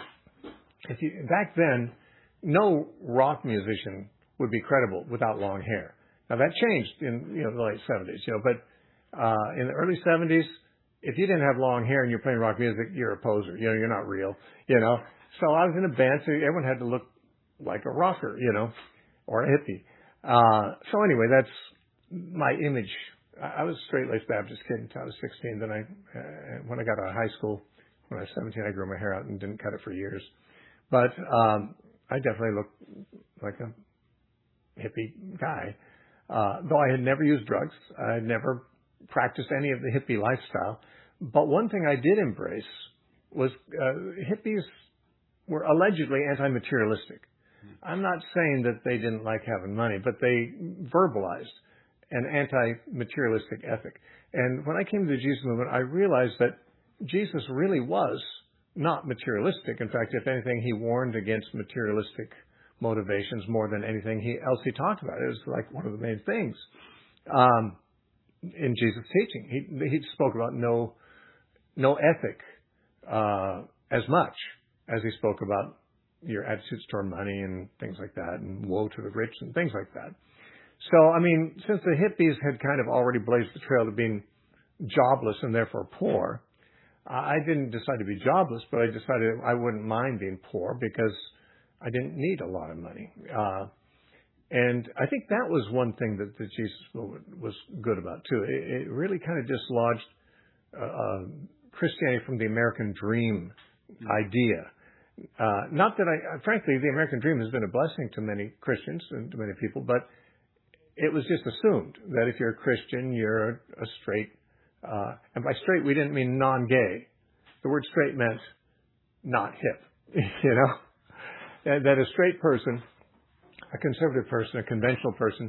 Back then, no rock musician would be credible without long hair. Now that changed in the late 70s. But in the early 70s, if you didn't have long hair and you're playing rock music, you're a poser. You're not real. So I was in a band, so everyone had to look like a rocker, or a hippie. So anyway, that's my image. I was a straight-laced Baptist kid until I was 16. Then when I got out of high school, when I was 17, I grew my hair out and didn't cut it for years. But I definitely looked like a hippie guy. Though I had never used drugs. I had never practiced any of the hippie lifestyle. But one thing I did embrace was hippies were allegedly anti-materialistic. I'm not saying that they didn't like having money, but they verbalized an anti-materialistic ethic. And when I came to the Jesus movement, I realized that Jesus really was not materialistic. In fact, if anything, he warned against materialistic motivations more than anything else he talked about. It was like one of the main things in Jesus' teaching. He spoke about no ethic as much as he spoke about your attitudes toward money and things like that, and woe to the rich and things like that. So, since the hippies had kind of already blazed the trail to being jobless and therefore poor, I didn't decide to be jobless, but I decided I wouldn't mind being poor because I didn't need a lot of money. And I think that was one thing that the Jesus movement was good about, too. It really kind of dislodged Christianity from the American dream idea. Not that frankly, the American dream has been a blessing to many Christians and to many people, but it was just assumed that if you're a Christian, you're a straight, and by straight, we didn't mean non-gay. The word straight meant not hip, that a straight person, a conservative person, a conventional person,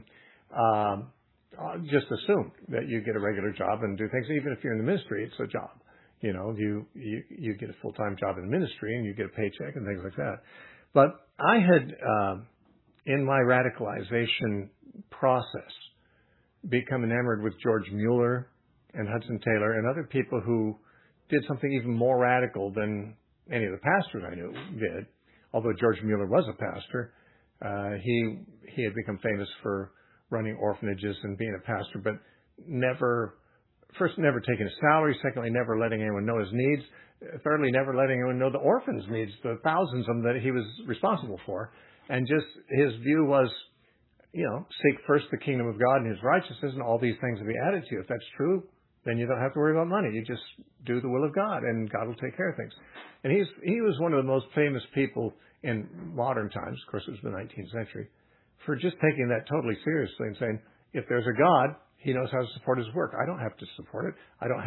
just assumed that you get a regular job and do things. Even if you're in the ministry, it's a job. You get a full-time job in ministry and you get a paycheck and things like that. But I had, in my radicalization process, become enamored with George Mueller and Hudson Taylor and other people who did something even more radical than any of the pastors I knew did. Although George Mueller was a pastor, he had become famous for running orphanages and being a pastor, but never taking a salary. Secondly, never letting anyone know his needs. Thirdly, never letting anyone know the orphans' needs, the thousands of them that he was responsible for. And just his view was, seek first the kingdom of God and his righteousness, and all these things will be added to you. If that's true, then you don't have to worry about money. You just do the will of God, and God will take care of things. And he was one of the most famous people in modern times, of course it was the 19th century, for just taking that totally seriously and saying, if there's a God, he knows how to support his work. I don't have to support it.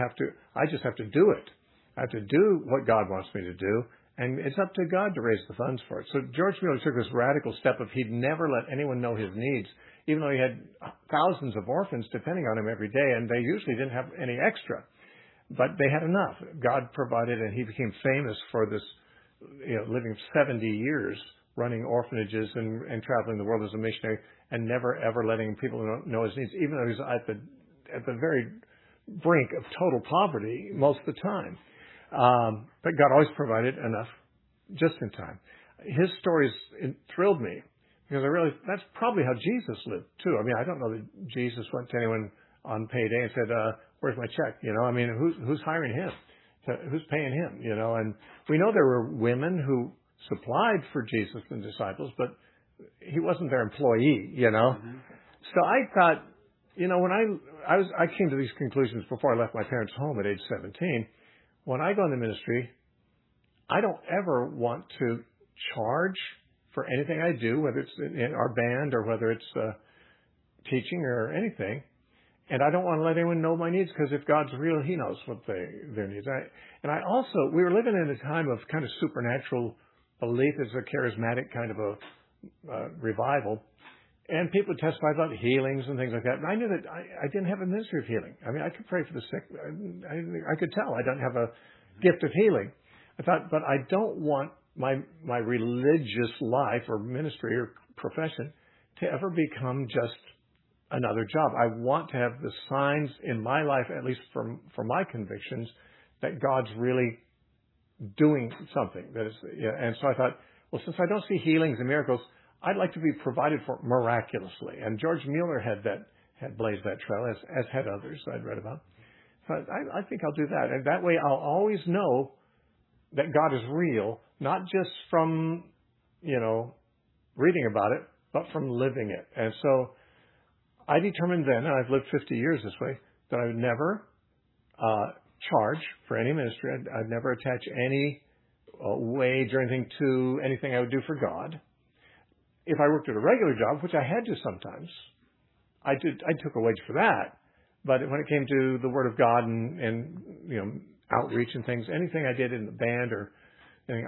I just have to do it. I have to do what God wants me to do, and it's up to God to raise the funds for it. So George Mueller took this radical step of he'd never let anyone know his needs, even though he had thousands of orphans depending on him every day, and they usually didn't have any extra. But they had enough. God provided, and he became famous for this, living 70 years running orphanages and traveling the world as a missionary and never ever letting people know his needs, even though he was at the very brink of total poverty most of the time. But God always provided enough just in time. His stories thrilled me because I realized that's probably how Jesus lived too. I mean, I don't know that Jesus went to anyone on payday and said, where's my check? I mean, who's hiring him? Who's paying him? And we know there were women who supplied for Jesus and disciples, but he wasn't their employee, Mm-hmm. So I thought, when I came to these conclusions before I left my parents' home at age 17. When I go into ministry, I don't ever want to charge for anything I do, whether it's in our band or whether it's teaching or anything. And I don't want to let anyone know my needs, because if God's real, he knows what their needs are. And we were living in a time of kind of supernatural belief. It's a charismatic kind of a revival. And people would testify about healings and things like that. And I knew that I didn't have a ministry of healing. I mean, I could pray for the sick. I could tell I don't have a gift of healing. I thought, but I don't want my religious life or ministry or profession to ever become just another job. I want to have the signs in my life, at least for my convictions, that God's really doing something. And so I thought, well, since I don't see healings and miracles, I'd like to be provided for miraculously. And George Mueller had blazed that trail, as had others I'd read about. So I think I'll do that. And that way I'll always know that God is real, not just from, reading about it, but from living it. And so I determined then, and I've lived 50 years this way, that I would never charge for any ministry. I'd never attach any wage or anything to anything I would do for God. If I worked at a regular job, which I had to sometimes, I took a wage for that. But when it came to the Word of God and outreach and things, anything I did in the band or anything,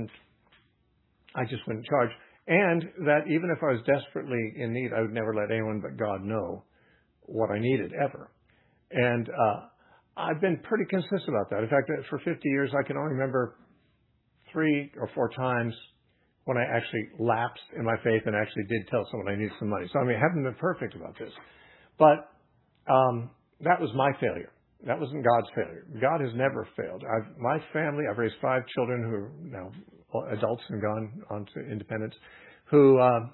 I just wouldn't charge. And that even if I was desperately in need, I would never let anyone but God know what I needed ever. And I've been pretty consistent about that. In fact, for 50 years, I can only remember 3 or 4 times when I actually lapsed in my faith and actually did tell someone I needed some money. So, I haven't been perfect about this. But that was my failure. That wasn't God's failure. God has never failed. My family, I've raised 5 children who are now adults and gone on to independence, who I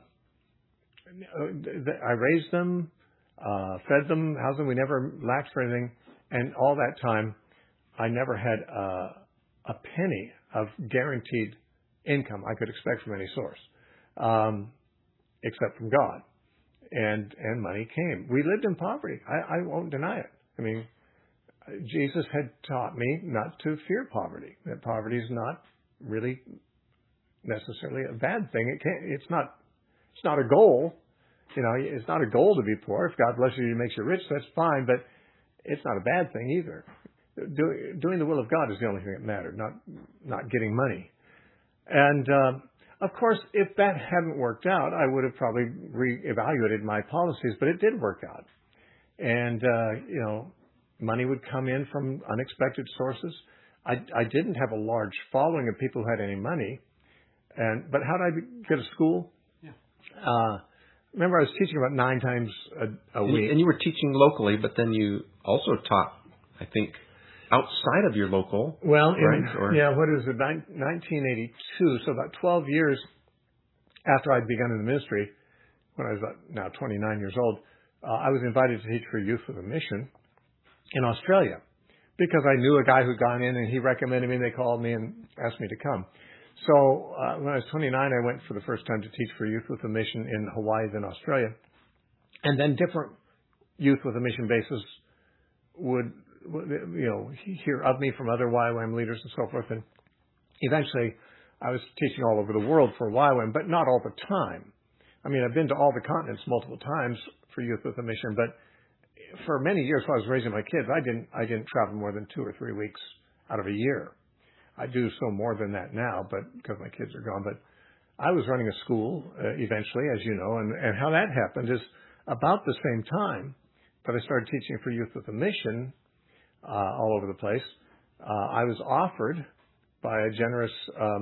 raised them, fed them, housed them. We never lacked for anything. And all that time, I never had a penny of guaranteed income I could expect from any source, except from God. And money came. We lived in poverty. I won't deny it. Jesus had taught me not to fear poverty, that poverty is not really necessarily a bad thing. It's not a goal. It's not a goal to be poor. If God blesses you and makes you rich, that's fine, but it's not a bad thing either. Doing the will of God is the only thing that mattered, not getting money. And of course, if that hadn't worked out, I would have probably reevaluated my policies, but it did work out. And money would come in from unexpected sources. I didn't have a large following of people who had any money. But how did I get a school? Yeah. Remember, I was teaching about 9 times a week. And you were teaching locally, but then you also taught, I think, outside of your local. Well, right? What is it, 1982, so about 12 years after I'd begun in the ministry, when I was now 29 years old, I was invited to teach for Youth with a Mission in Australia, because I knew a guy who'd gone in and he recommended me, and they called me and asked me to come. So when I was 29, I went for the first time to teach for Youth with a Mission in Hawaii, then Australia. And then different Youth with a Mission bases would hear of me from other YWAM leaders and so forth. And eventually, I was teaching all over the world for YWAM, but not all the time. I mean, I've been to all the continents multiple times for Youth with a Mission, but for many years while I was raising my kids, I didn't travel more than 2 or 3 weeks out of a year. I do so more than that now, but because my kids are gone. But I was running a school eventually, as you know, and how that happened is about the same time that I started teaching for Youth with a Mission all over the place. I was offered by a generous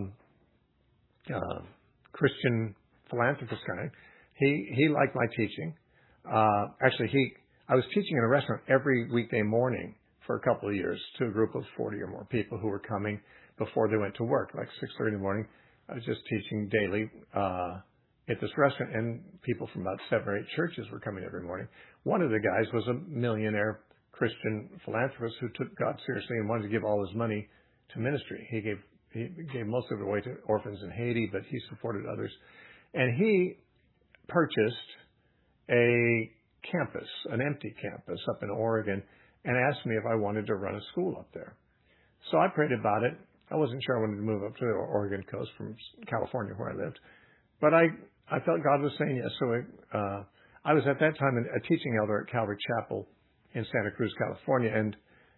Christian philanthropist guy. He liked my teaching. I was teaching in a restaurant every weekday morning for a couple of years to a group of 40 or more people who were coming before they went to work, like 6:30 in the morning. I was just teaching daily at this restaurant, and people from about 7 or 8 churches were coming every morning. One of the guys was a millionaire Christian philanthropist who took God seriously and wanted to give all his money to ministry. He gave most of it away to orphans in Haiti, but he supported others. And he purchased a campus, an empty campus up in Oregon, and asked me if I wanted to run a school up there. So I prayed about it. I wasn't sure I wanted to move up to the Oregon coast from California where I lived, but I felt God was saying yes. So I was at that time a teaching elder at Calvary Chapel in Santa Cruz, California, and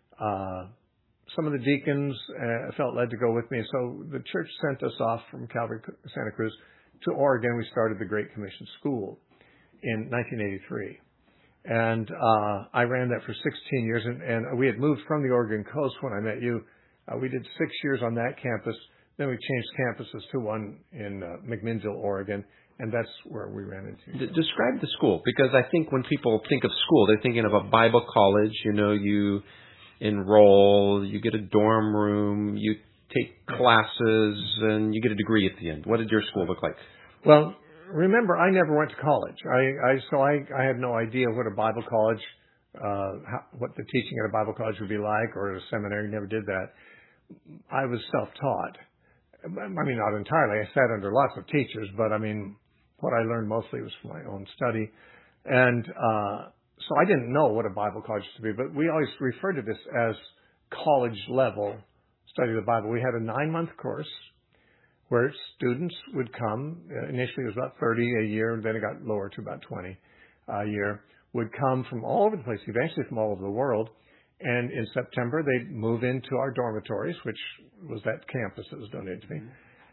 some of the deacons felt led to go with me. So the church sent us off from Calvary Santa Cruz to Oregon. We started the Great Commission School in 1983. And I ran that for 16 years, and we had moved from the Oregon coast when I met you. We did 6 years on that campus. Then we changed campuses to one in McMinnville, Oregon, and that's where we ran into. Describe the school, because I think when people think of school, they're thinking of a Bible college. You enroll, you get a dorm room, you take classes, and you get a degree at the end. What did your school look like? Well, remember, I never went to college. I had no idea what a Bible college, what the teaching at a Bible college would be like, or at a seminary. Never did that. I was self-taught. I mean, not entirely. I sat under lots of teachers, but I mean, what I learned mostly was from my own study. And so I didn't know what a Bible college was to be, but we always referred to this as college level study of the Bible. We had a 9-month course where students would come. Initially, it was about 30 a year, and then it got lower to about 20 a year. Would come from all over the place, eventually from all over the world. And in September, they'd move into our dormitories, which was that campus that was donated to me.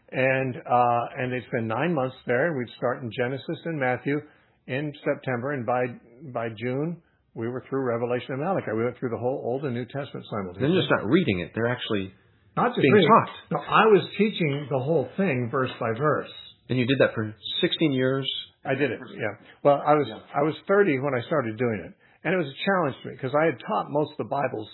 And they'd spend 9 months there, and we'd start in Genesis and Matthew in September, and by June, we were through Revelation and Malachi. We went through the whole Old and New Testament simultaneously. They're just not reading it; they're actually not just being taught. No, I was teaching the whole thing verse by verse. And you did that for 16 years? I did it, yeah. Well, I was 30 when I started doing it. And it was a challenge to me because I had taught most of the Bible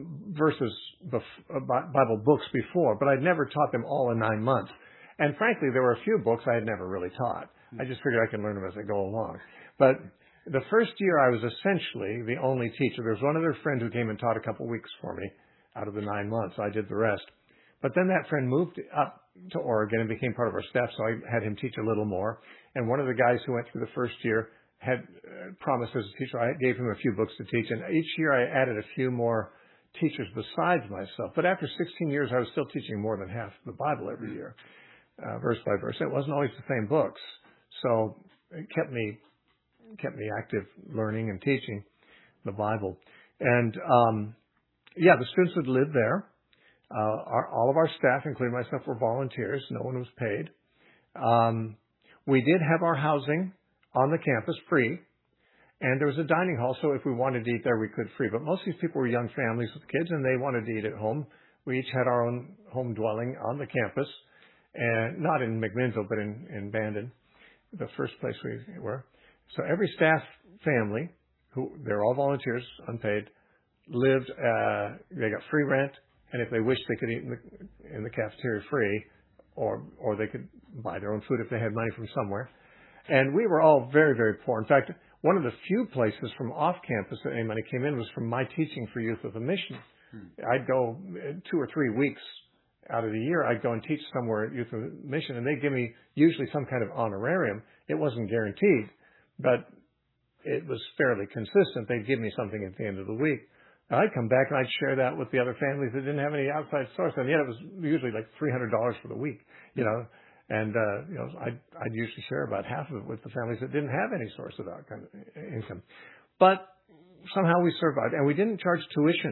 books before, but I'd never taught them all in 9 months. And frankly, there were a few books I had never really taught. I just figured I could learn them as I go along. But the first year I was essentially the only teacher. There was one other friend who came and taught a couple of weeks for me out of the 9 months. I did the rest. But then that friend moved up to Oregon and became part of our staff, so I had him teach a little more. And one of the guys who went through the first year had promised as a teacher. I gave him a few books to teach, and each year I added a few more teachers besides myself. But after 16 years, I was still teaching more than half the Bible every year, verse by verse. It wasn't always the same books, so it kept me active learning and teaching the Bible. And the students would live there. All of our staff, including myself, were volunteers. No one was paid. We did have our housing on the campus free, and there was a dining hall, so if we wanted to eat there, we could free. But most of these people were young families with kids, and they wanted to eat at home. We each had our own home dwelling on the campus, and not in McMinnville, but in Bandon, the first place we were. So every staff family, they're all volunteers, unpaid, lived, they got free rent, and if they wished, they could eat in the cafeteria free, or they could buy their own food if they had money from somewhere. And we were all very, very poor. In fact, one of the few places from off campus that any money came in was from my teaching for Youth with a Mission. I'd go 2 or 3 weeks out of the year. I'd go and teach somewhere at Youth with a Mission, and they'd give me usually some kind of honorarium. It wasn't guaranteed, but it was fairly consistent. They'd give me something at the end of the week. And I'd come back and I'd share that with the other families that didn't have any outside source. And yet it was usually like $300 for the week, you know. And, I'd usually share about half of it with the families that didn't have any source of that kind of income. But somehow we survived, and we didn't charge tuition.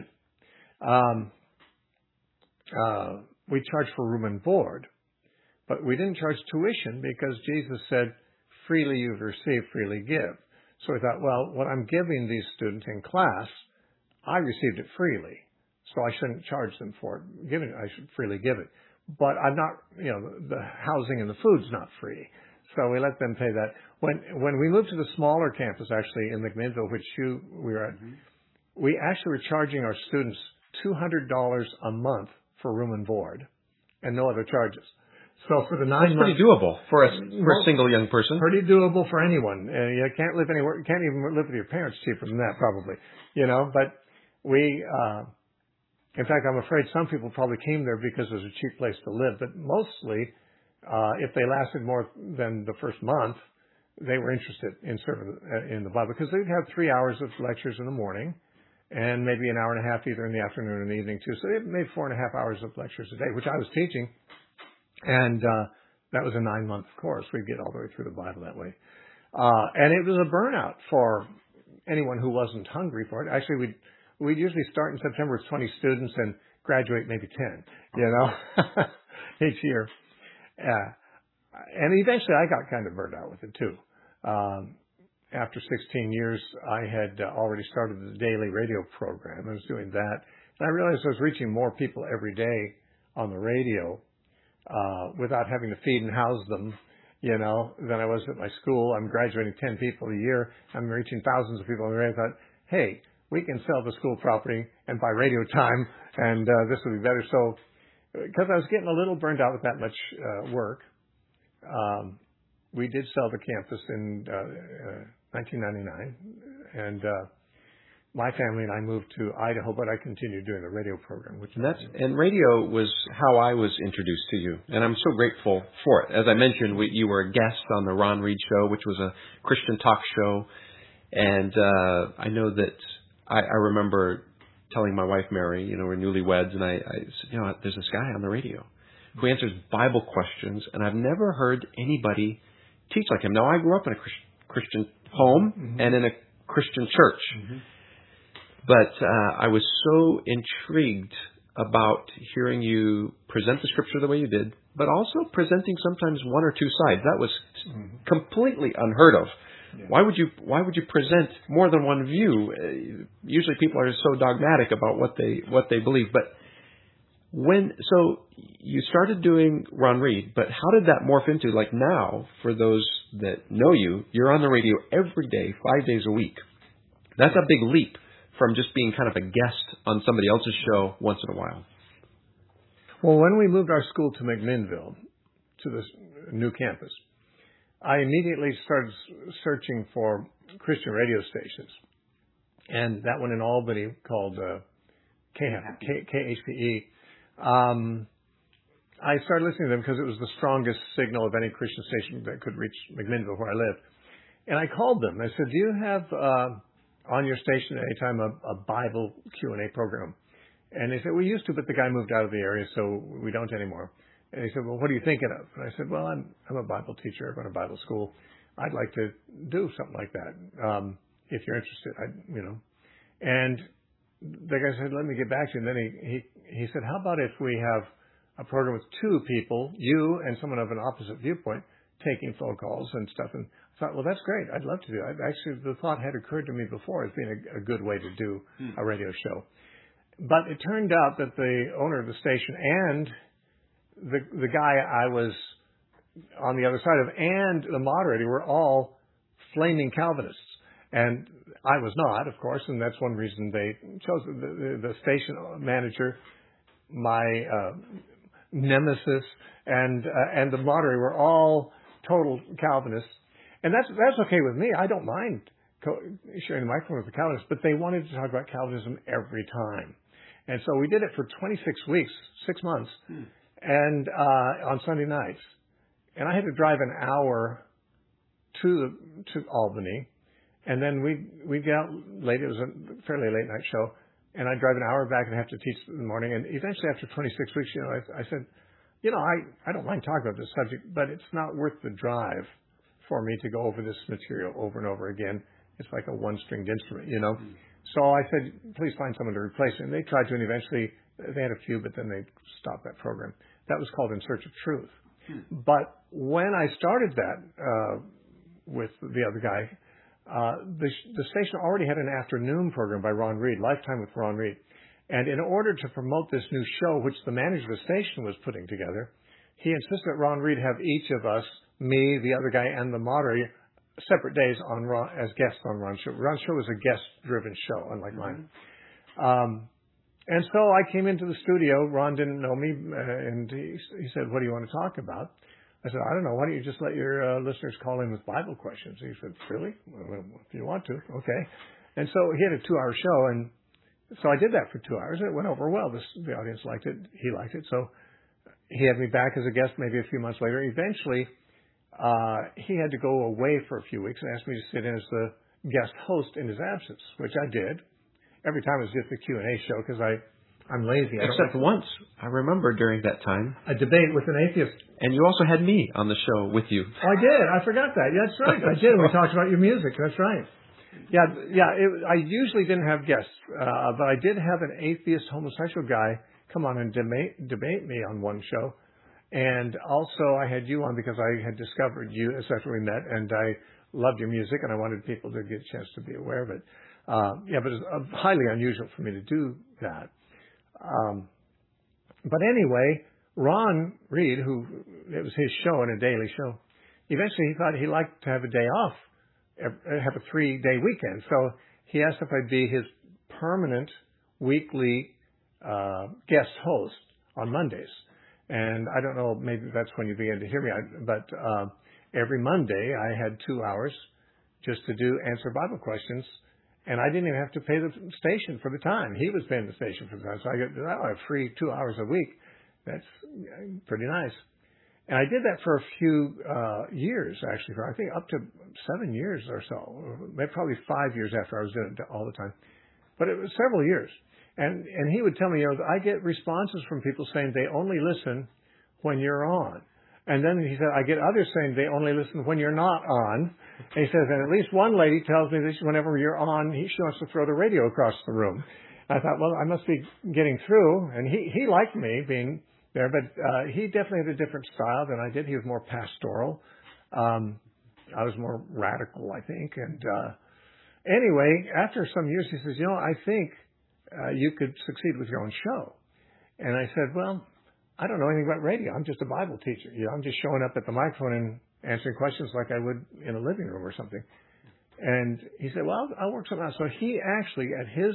We charged for room and board, but we didn't charge tuition because Jesus said, freely you've received, freely give. So we thought, well, what I'm giving these students in class, I received it freely, so I shouldn't charge them for it. I should freely give it. But I'm not, the housing and the food's not free. So we let them pay that. When we moved to the smaller campus, actually, in McMinnville, which we were at, we actually were charging our students $200 a month for room and board and no other charges. So for the 9 months... That's pretty doable for a single young person. Pretty doable for anyone. You can't live anywhere. You can't even live with your parents cheaper than that, probably. But we... in fact, I'm afraid some people probably came there because it was a cheap place to live. But mostly, if they lasted more than the first month, they were interested in serving in the Bible because they'd have 3 hours of lectures in the morning and maybe an hour and a half either in the afternoon or in the evening too. So they made 4.5 hours of lectures a day, which I was teaching. And that was a 9-month course. We'd get all the way through the Bible that way. And it was a burnout for anyone who wasn't hungry for it. Actually, we'd usually start in September with 20 students and graduate maybe 10, each year. And eventually I got kind of burned out with it too. After 16 years, I had already started the daily radio program. I was doing that. And I realized I was reaching more people every day on the radio without having to feed and house them, than I was at my school. I'm graduating 10 people a year. I'm reaching thousands of people on the radio. I thought, hey, we can sell the school property and buy radio time, and this would be better. So, because I was getting a little burned out with that much work, we did sell the campus in 1999, and my family and I moved to Idaho, but I continued doing the radio program. And radio was how I was introduced to you, and I'm so grateful for it. As I mentioned, you were a guest on the Ron Reed Show, which was a Christian talk show, and I know that I remember telling my wife Mary, we're newlyweds, and I said, there's this guy on the radio who answers Bible questions, and I've never heard anybody teach like him. Now, I grew up in a Christian home and in a Christian church. But I was so intrigued about hearing you present the scripture the way you did, but also presenting sometimes one or two sides. That was completely unheard of. Yeah. Why would you present more than one view? Usually people are so dogmatic about what they believe. But so you started doing Ron Reed, but how did that morph into, like now, for those that know you, you're on the radio every day, 5 days a week. That's a big leap from just being kind of a guest on somebody else's show once in a while. Well, when we moved our school to McMinnville, to this new campus, I immediately started searching for Christian radio stations. And that one in Albany called KHPE. I started listening to them because it was the strongest signal of any Christian station that could reach McMinnville, where I lived. And I called them. I said, do you have on your station at any time a Bible Q&A program? And they said, we used to, but the guy moved out of the area, so we don't anymore. And he said, well, what are you thinking of? And I said, well, I'm a Bible teacher. I run a Bible school. I'd like to do something like that. If you're interested, And the guy said, let me get back to you. And then he said, how about if we have a program with two people, you and someone of an opposite viewpoint, taking phone calls and stuff. And I thought, well, that's great. I'd love to do it. Actually, the thought had occurred to me before as being a good way to do a radio show. But it turned out that the owner of the station and the guy I was on the other side of and the moderator were all flaming Calvinists. And I was not, of course, and that's one reason they chose the station manager, my nemesis, and the moderator were all total Calvinists. And that's okay with me. I don't mind sharing the microphone with the Calvinists, but they wanted to talk about Calvinism every time. And so we did it for 26 weeks, 6 months, and on Sunday nights. And I had to drive an hour to Albany, and then we'd get out late. It was a fairly late night show, and I'd drive an hour back and have to teach in the morning. And eventually, after 26 weeks, I said, I don't mind talking about this subject, but it's not worth the drive for me to go over this material over and over again. It's like a one-stringed instrument, So I said, please find someone to replace it. And they tried to, and eventually they had a few, but then they stopped that program. That was called In Search of Truth. But when I started that with the other guy, the station already had an afternoon program by Ron Reed, Lifetime with Ron Reed. And in order to promote this new show, which the manager of the station was putting together, he insisted that Ron Reed have each of us, me, the other guy, and the moderator, separate days on Ron, as guests on Ron's show. Ron's show was a guest-driven show, unlike mine. And so I came into the studio. Ron didn't know me, and he said, "What do you want to talk about?" I said, "I don't know. Why don't you just let your listeners call in with Bible questions?" He said, "Really? Well, if you want to, okay." And so he had a 2-hour show, and so I did that for 2 hours, and it went over well. The audience liked it. He liked it. So he had me back as a guest maybe a few months later. Eventually, he had to go away for a few weeks and asked me to sit in as the guest host in his absence, which I did. Every time it was just a Q&A show because I'm lazy. Except once, I remember during that time. A debate with an atheist. And you also had me on the show with you. Oh, I did. I forgot that. Yeah, that's right. I did. We talked about your music. That's right. Yeah. I usually didn't have guests, but I did have an atheist homosexual guy come on and debate me on one show. And also I had you on because I had discovered you as after we met, and I loved your music, and I wanted people to get a chance to be aware of it. But it's highly unusual for me to do that. But anyway, Ron Reed, it was his show and a daily show, eventually he thought he liked to have a day off, have a 3-day weekend. So he asked if I'd be his permanent weekly guest host on Mondays. And I don't know, maybe that's when you began to hear me, but every Monday I had 2 hours just to answer Bible questions. And I didn't even have to pay the station for the time. He was paying the station for the time. So I have free 2 hours a week. That's pretty nice. And I did that for a few years, actually, for I think up to 7 years or so, maybe probably 5 years after I was doing it all the time. But it was several years. And he would tell me, I get responses from people saying they only listen when you're on. And then he said, I get others saying they only listen when you're not on. And he says, and at least one lady tells me that whenever you're on, she wants to throw the radio across the room. I thought, well, I must be getting through. And he liked me being there, but he definitely had a different style than I did. He was more pastoral. I was more radical, I think. And anyway, after some years, he says, I think you could succeed with your own show. And I said, well, I don't know anything about radio. I'm just a Bible teacher. I'm just showing up at the microphone and answering questions like I would in a living room or something. And he said, well, I'll work something out. So he actually, at his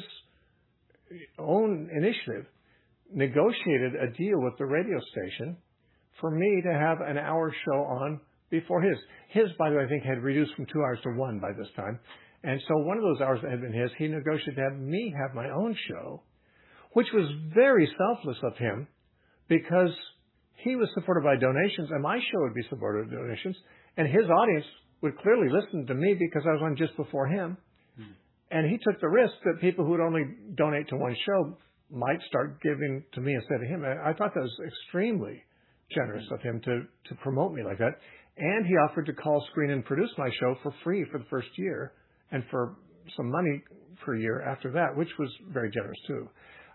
own initiative, negotiated a deal with the radio station for me to have an hour show on before his. His, by the way, I think had reduced from 2 hours to 1 by this time. And so one of those hours that had been his, he negotiated to have me have my own show, which was very selfless of him because he was supported by donations and my show would be supported by donations. And his audience would clearly listen to me because I was on just before him. And he took the risk that people who would only donate to one show might start giving to me instead of him. I thought that was extremely generous of him to promote me like that. And he offered to call, screen, and produce my show for free for the first year and for some money per year after that, which was very generous too.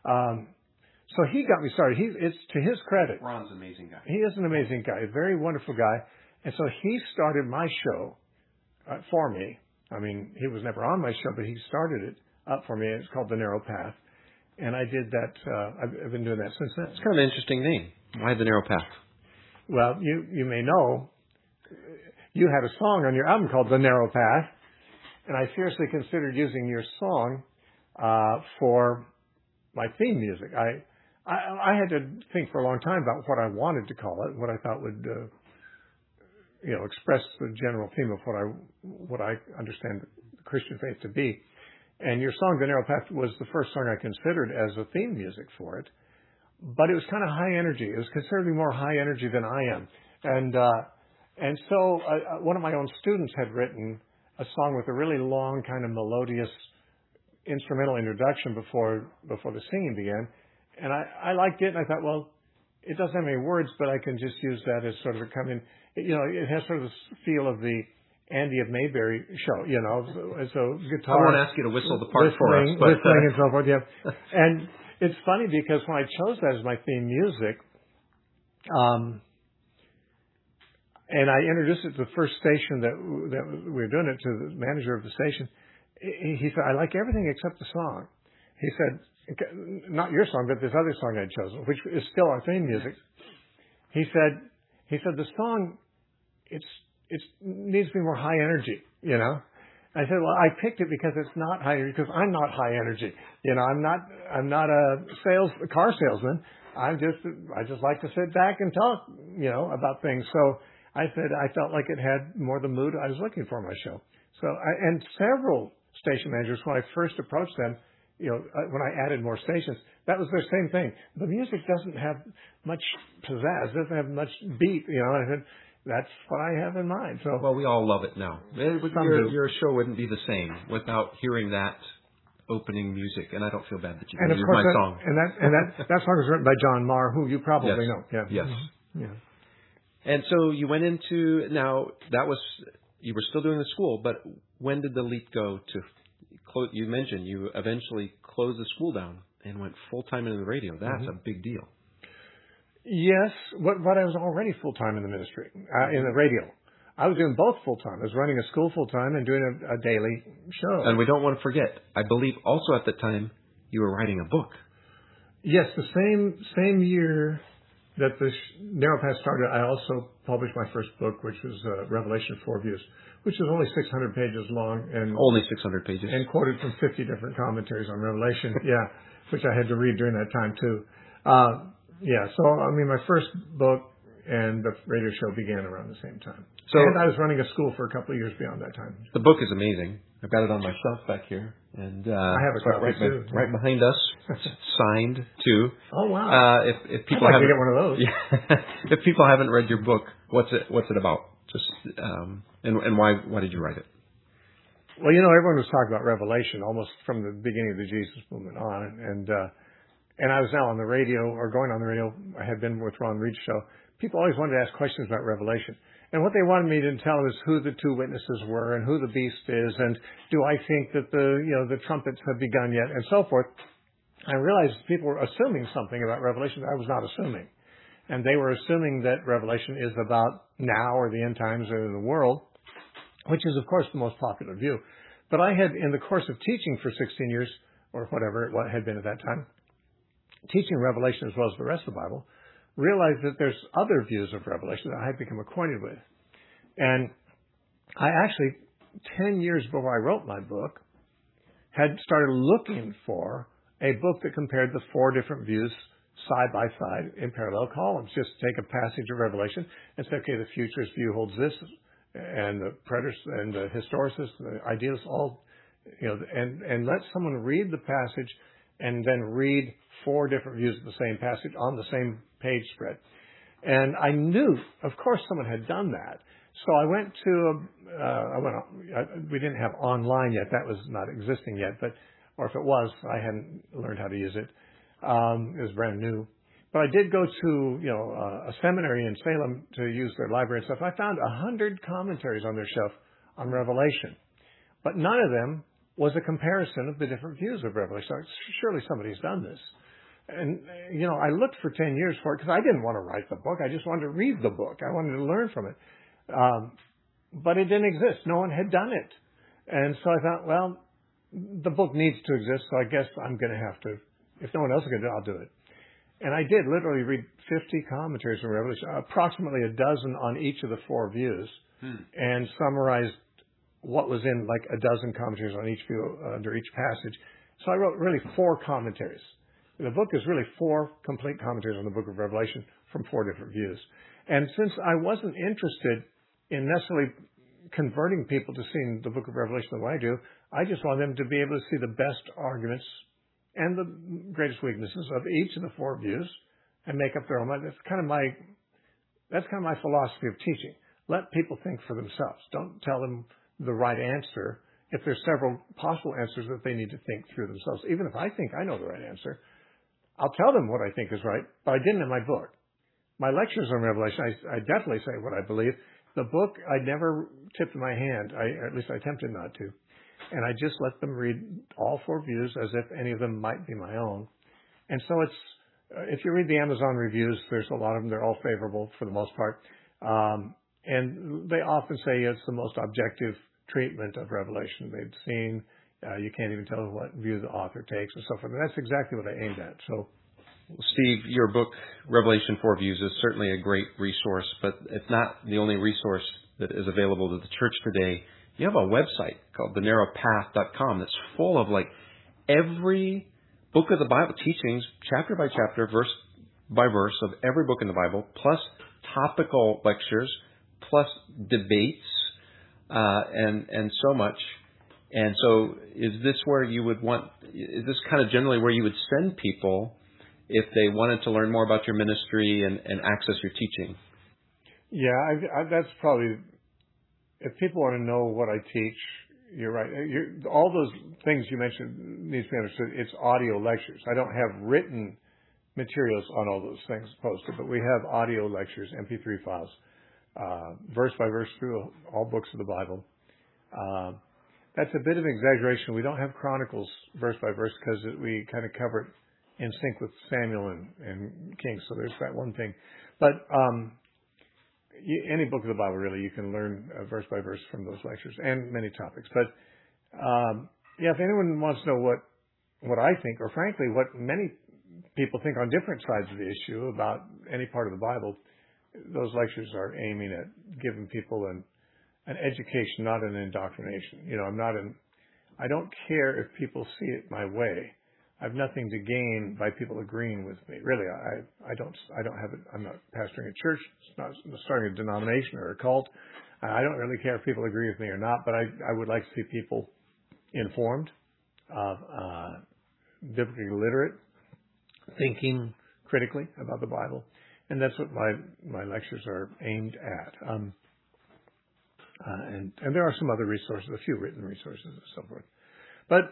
So he got me started. It's to his credit. Ron's an amazing guy. He is an amazing guy, a very wonderful guy. And so he started my show for me. I mean, he was never on my show, but he started it up for me. It's called The Narrow Path. And I did that. I've been doing that since then. It's kind of an interesting name. Why The Narrow Path? Well, you may know, you had a song on your album called The Narrow Path. And I seriously considered using your song for my theme music. I had to think for a long time about what I wanted to call it, what I thought would, express the general theme of what I understand the Christian faith to be. And your song, The Narrow Path, was the first song I considered as a theme music for it. But it was kind of high energy. It was considerably more high energy than I am. And so one of my own students had written a song with a really long kind of melodious instrumental introduction before the singing began, and I liked it, and I thought, well, it doesn't have any words, but I can just use that as sort of a come in. It has sort of the feel of the Andy of Mayberry show, so guitar. I won't ask you to whistle the part for us, but whistling and so forth. Yeah, and it's funny because when I chose that as my theme music, and I introduced it to the first station that we were doing it to, the manager of the station. He said, "I like everything except the song." He said, "Not your song, but this other song I'd chosen, which is still our theme music." He said the song, it needs to be more high energy, I said, well, I picked it because it's not high energy, because I'm not high energy. I'm not a car salesman. I just like to sit back and talk, about things. So I said I felt like it had more the mood I was looking for in my show. So and several station managers, when I first approached them, when I added more stations, that was their same thing. The music doesn't have much pizzazz, doesn't have much beat, and I said, that's what I have in mind. So, well, we all love it now. Your show wouldn't be the same without hearing that opening music, and I don't feel bad that you can use my song. And that song was written by John Marr, who you probably know. Yeah. Yes. Mm-hmm. Yeah. And so you went into, now you were still doing the school, but when did the leap go to close? You mentioned you eventually closed the school down and went full-time into the radio. That's a big deal. Yes, but I was already full-time in the ministry, in the radio. I was doing both full-time. I was running a school full-time and doing a daily show. And we don't want to forget, I believe also at the time you were writing a book. Yes, the same year that the Narrow Path started, I also published my first book, which was Revelation 4 Views, which is only 600 pages long. And only 600 pages. And quoted from 50 different commentaries on Revelation, which I had to read during that time too. So my first book and the radio show began around the same time. And I was running a school for a couple of years beyond that time. The book is amazing. I've got it on my shelf back here, and I have a copy too. Right behind us, it's signed too. Oh wow! If people I'd like to get one of those. Yeah. If people haven't read your book, what's it about? Just and why did you write it? Well, everyone was talking about Revelation almost from the beginning of the Jesus movement on, and I was now on the radio, or going on the radio. I had been with Ron Reed's show. People always wanted to ask questions about Revelation. And what they wanted me to tell them is who the two witnesses were and who the beast is, and do I think that the trumpets have begun yet, and so forth. I realized people were assuming something about Revelation that I was not assuming. And they were assuming that Revelation is about now or the end times or the world, which is, of course, the most popular view. But I had, in the course of teaching for 16 years, or whatever it had been at that time, teaching Revelation as well as the rest of the Bible, realized that there's other views of Revelation that I had become acquainted with. And I actually, 10 years before I wrote my book, had started looking for a book that compared the four different views side by side in parallel columns. Just take a passage of Revelation and say, okay, the futurist view holds this, and the preterist and the historicist, the idealists, all, and let someone read the passage and then read four different views of the same passage on the same page spread. And I knew, of course, someone had done that. So I went to, we didn't have online yet. That was not existing yet, or if it was, I hadn't learned how to use it. It was brand new. But I did go to, a seminary in Salem to use their library and stuff. I found 100 commentaries on their shelf on Revelation. But none of them was a comparison of the different views of Revelation. Surely somebody's done this. And, I looked for 10 years for it because I didn't want to write the book. I just wanted to read the book. I wanted to learn from it. But it didn't exist. No one had done it. And so I thought, well, the book needs to exist, so I guess I'm going to have to. If no one else is going to do it, I'll do it. And I did literally read 50 commentaries from Revelation, approximately a dozen on each of the four views, and summarized what was in like a dozen commentaries on each view under each passage. So I wrote really 4 commentaries. The book is really 4 complete commentaries on the book of Revelation from 4 different views. And since I wasn't interested in necessarily converting people to seeing the book of Revelation the way I do, I just want them to be able to see the best arguments and the greatest weaknesses of each of the 4 views and make up their own mind. That's kind of my philosophy of teaching. Let people think for themselves. Don't tell them the right answer if there's several possible answers that they need to think through themselves. Even if I think I know the right answer, I'll tell them what I think is right, but I didn't in my book. My lectures on Revelation, I definitely say what I believe. The book, I never tipped my hand. At least I attempted not to. And I just let them read all four views as if any of them might be my own. And so if you read the Amazon reviews, there's a lot of them. They're all favorable for the most part. And they often say it's the most objective treatment of Revelation they've seen. You can't even tell what view the author takes and so forth. And that's exactly what I aimed at. So, Steve, your book, Revelation 4 Views, is certainly a great resource, but it's not the only resource that is available to the church today. You have a website called thenarrowpath.com that's full of every book of the Bible, teachings, chapter by chapter, verse by verse of every book in the Bible, plus topical lectures, plus debates, and so much. And so is this kind of generally where you would send people if they wanted to learn more about your ministry and access your teaching? Yeah, that's probably, if people want to know what I teach, you're right. All those things you mentioned need to be understood. It's audio lectures. I don't have written materials on all those things posted, but we have audio lectures, MP3 files, verse by verse through all books of the Bible. That's a bit of an exaggeration. We don't have Chronicles verse by verse because we kind of cover it in sync with Samuel and Kings. So there's that one thing. But any book of the Bible, really, you can learn verse by verse from those lectures and many topics. But if anyone wants to know what I think, or frankly, what many people think on different sides of the issue about any part of the Bible, those lectures are aiming at giving people an education, not an indoctrination. I don't care if people see it my way. I have nothing to gain by people agreeing with me. Really, I don't have it. I'm not pastoring a church. It's not starting a denomination or a cult. I don't really care if people agree with me or not, but I would like to see people informed, biblically literate, thinking critically about the Bible. And that's what my lectures are aimed at. And there are some other resources, a few written resources and so forth. But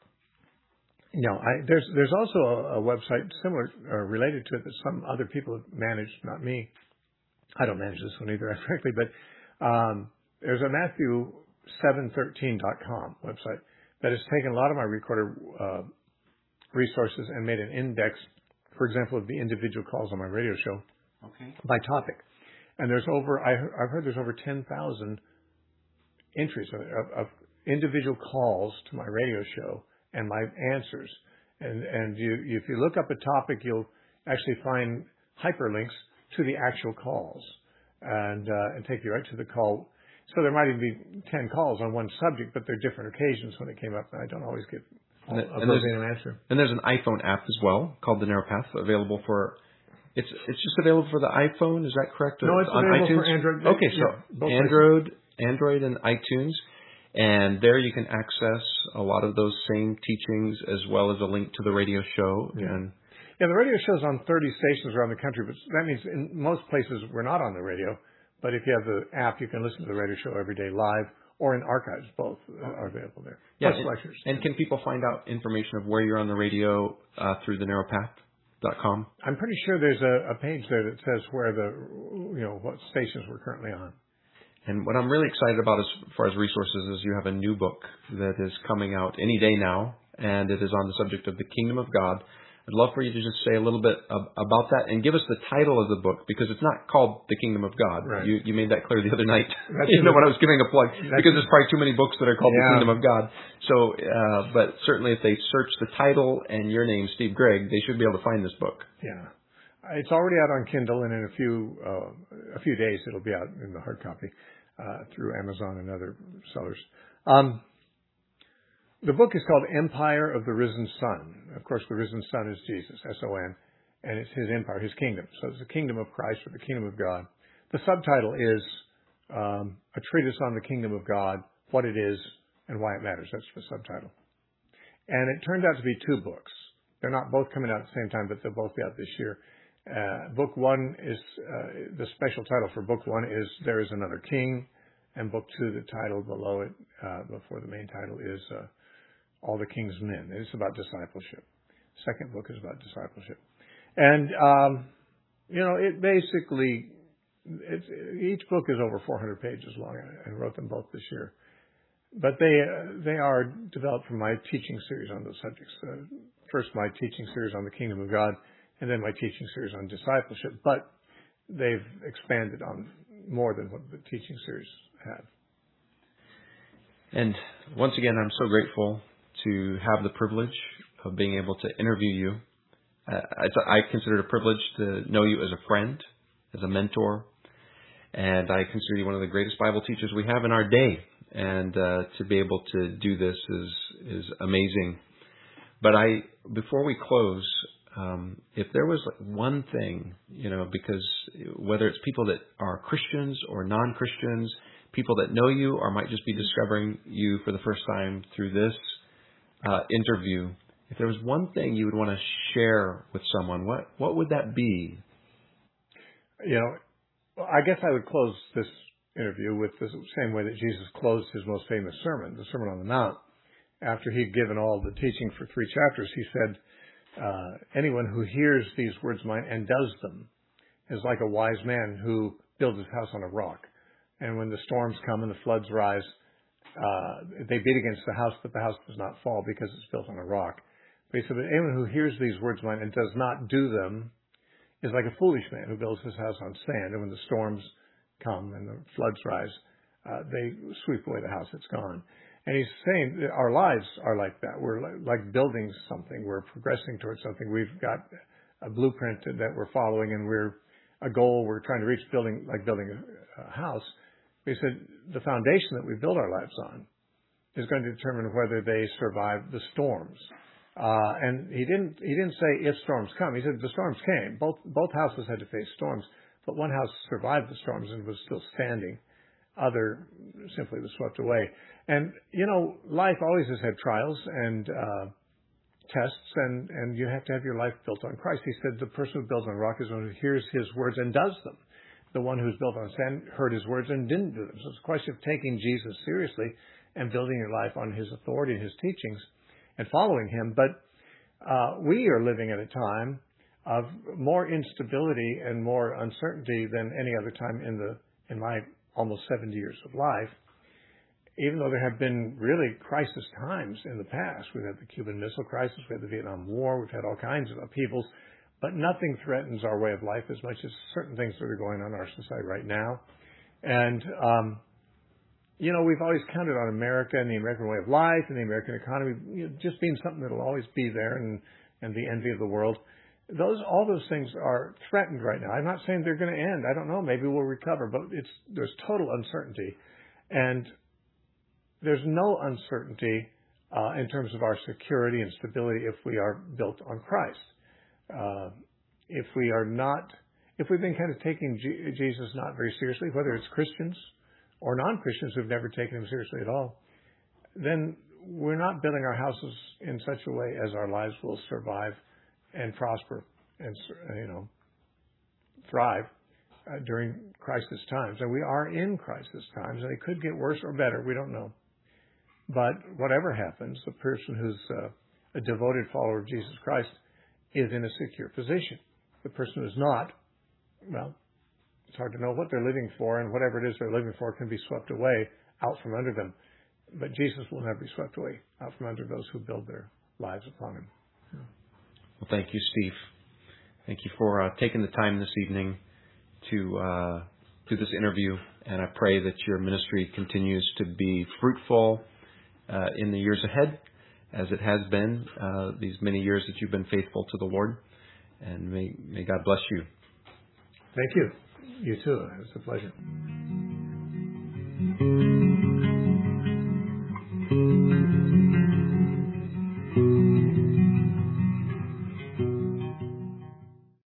there's also a website similar or related to it that some other people have managed, not me. I don't manage this one either, frankly, but there's a Matthew713.com website that has taken a lot of my recorded resources and made an index, for example, of the individual calls on my radio show by topic. And I've heard there's over 10,000 entries of individual calls to my radio show and my answers. And if you look up a topic, you'll actually find hyperlinks to the actual calls and take you right to the call. So there might even be 10 calls on one subject, but they're different occasions when it came up, and I don't always get an answer. And there's an iPhone app as well called The Narrow Path, available for. It's just available for the iPhone. Is that correct? No, it's on available iTunes? for Android. Okay, so Android and iTunes. And there you can access a lot of those same teachings as well as a link to the radio show. Yeah, the radio show's on 30 stations around the country, but that means in most places we're not on the radio. But if you have the app, you can listen to the radio show every day live or in archives. Both are available there. Yeah, plus lectures. And can people find out information of where you're on the radio through thenarrowpath.com? I'm pretty sure there's a page there that says where what stations we're currently on. And what I'm really excited about as far as resources is you have a new book that is coming out any day now, and it is on the subject of the Kingdom of God. I'd love for you to just say a little bit about that and give us the title of the book, because it's not called The Kingdom of God. Right. You made that clear the other night, when I was giving a plug, because there's probably too many books that are called The Kingdom of God. So, but certainly if they search the title and your name, Steve Gregg, they should be able to find this book. Yeah. It's already out on Kindle, and in a few days it'll be out in the hard copy through Amazon and other sellers. The book is called Empire of the Risen Son. Of course, the risen Son is Jesus, S-O-N, and it's his empire, his kingdom. So it's the kingdom of Christ or the kingdom of God. The subtitle is A Treatise on the Kingdom of God, What It Is and Why It Matters. That's the subtitle. And it turned out to be two books. They're not both coming out at the same time, but they'll both be out this year. Book one is, the special title for book one is There Is Another King, And book 2, the title below it, before the main title, is All the King's Men. It's about discipleship. Second book is about discipleship. And, it basically, each book is over 400 pages long. I wrote them both this year. But they are developed from my teaching series on those subjects. First, my teaching series on the Kingdom of God, and then my teaching series on discipleship. But they've expanded on more than what the teaching series have. And once again, I'm so grateful to have the privilege of being able to interview you. I consider it a privilege to know you as a friend, as a mentor, and I consider you one of the greatest Bible teachers we have in our day. And to be able to do this is amazing. But before we close, if there was one thing, because whether it's people that are Christians or non-Christians, people that know you or might just be discovering you for the first time through this interview, if there was one thing you would want to share with someone, what would that be? I guess I would close this interview with the same way that Jesus closed his most famous sermon, the Sermon on the Mount. After he'd given all the teaching for 3 chapters, he said, anyone who hears these words of mine and does them is like a wise man who builds his house on a rock. And when the storms come and the floods rise, they beat against the house, but the house does not fall because it's built on a rock. But he said, but anyone who hears these words of mine and does not do them is like a foolish man who builds his house on sand. And when the storms come and the floods rise, they sweep away the house. It's gone. And he's saying that our lives are like that. We're like building something. We're progressing towards something. We've got a blueprint that we're following, and a goal we're trying to reach, building a house. He said the foundation that we build our lives on is going to determine whether they survive the storms. And he didn't say if storms come. He said the storms came. Both houses had to face storms, but one house survived the storms and was still standing. Other simply was swept away. And life always has had trials and tests, and you have to have your life built on Christ. He said the person who builds on rock is one who hears his words and does them. The one who's built on sand heard his words and didn't do them. So it's a question of taking Jesus seriously and building your life on his authority and his teachings and following him. But we are living at a time of more instability and more uncertainty than any other time in my almost 70 years of life. Even though there have been really crisis times in the past. We've had the Cuban Missile Crisis, we had the Vietnam War, we've had all kinds of upheavals, but nothing threatens our way of life as much as certain things that are going on in our society right now. And, we've always counted on America and the American way of life and the American economy just being something that will always be there and the envy of the world. All those things are threatened right now. I'm not saying they're going to end. I don't know. Maybe we'll recover, but there's total uncertainty. And there's no uncertainty in terms of our security and stability if we are built on Christ. If we've been kind of taking Jesus not very seriously, whether it's Christians or non-Christians who've never taken him seriously at all, then we're not building our houses in such a way as our lives will survive and prosper and thrive during crisis times. And we are in crisis times, and it could get worse or better. We don't know. But whatever happens, the person who's a devoted follower of Jesus Christ is in a secure position. The person who's not, well, it's hard to know what they're living for, and whatever it is they're living for can be swept away out from under them. But Jesus will never be swept away out from under those who build their lives upon him. Well, thank you, Steve. Thank you for taking the time this evening to do this interview, and I pray that your ministry continues to be fruitful in the years ahead, as it has been these many years that you've been faithful to the Lord. And may God bless you. Thank you. You too. It's a pleasure.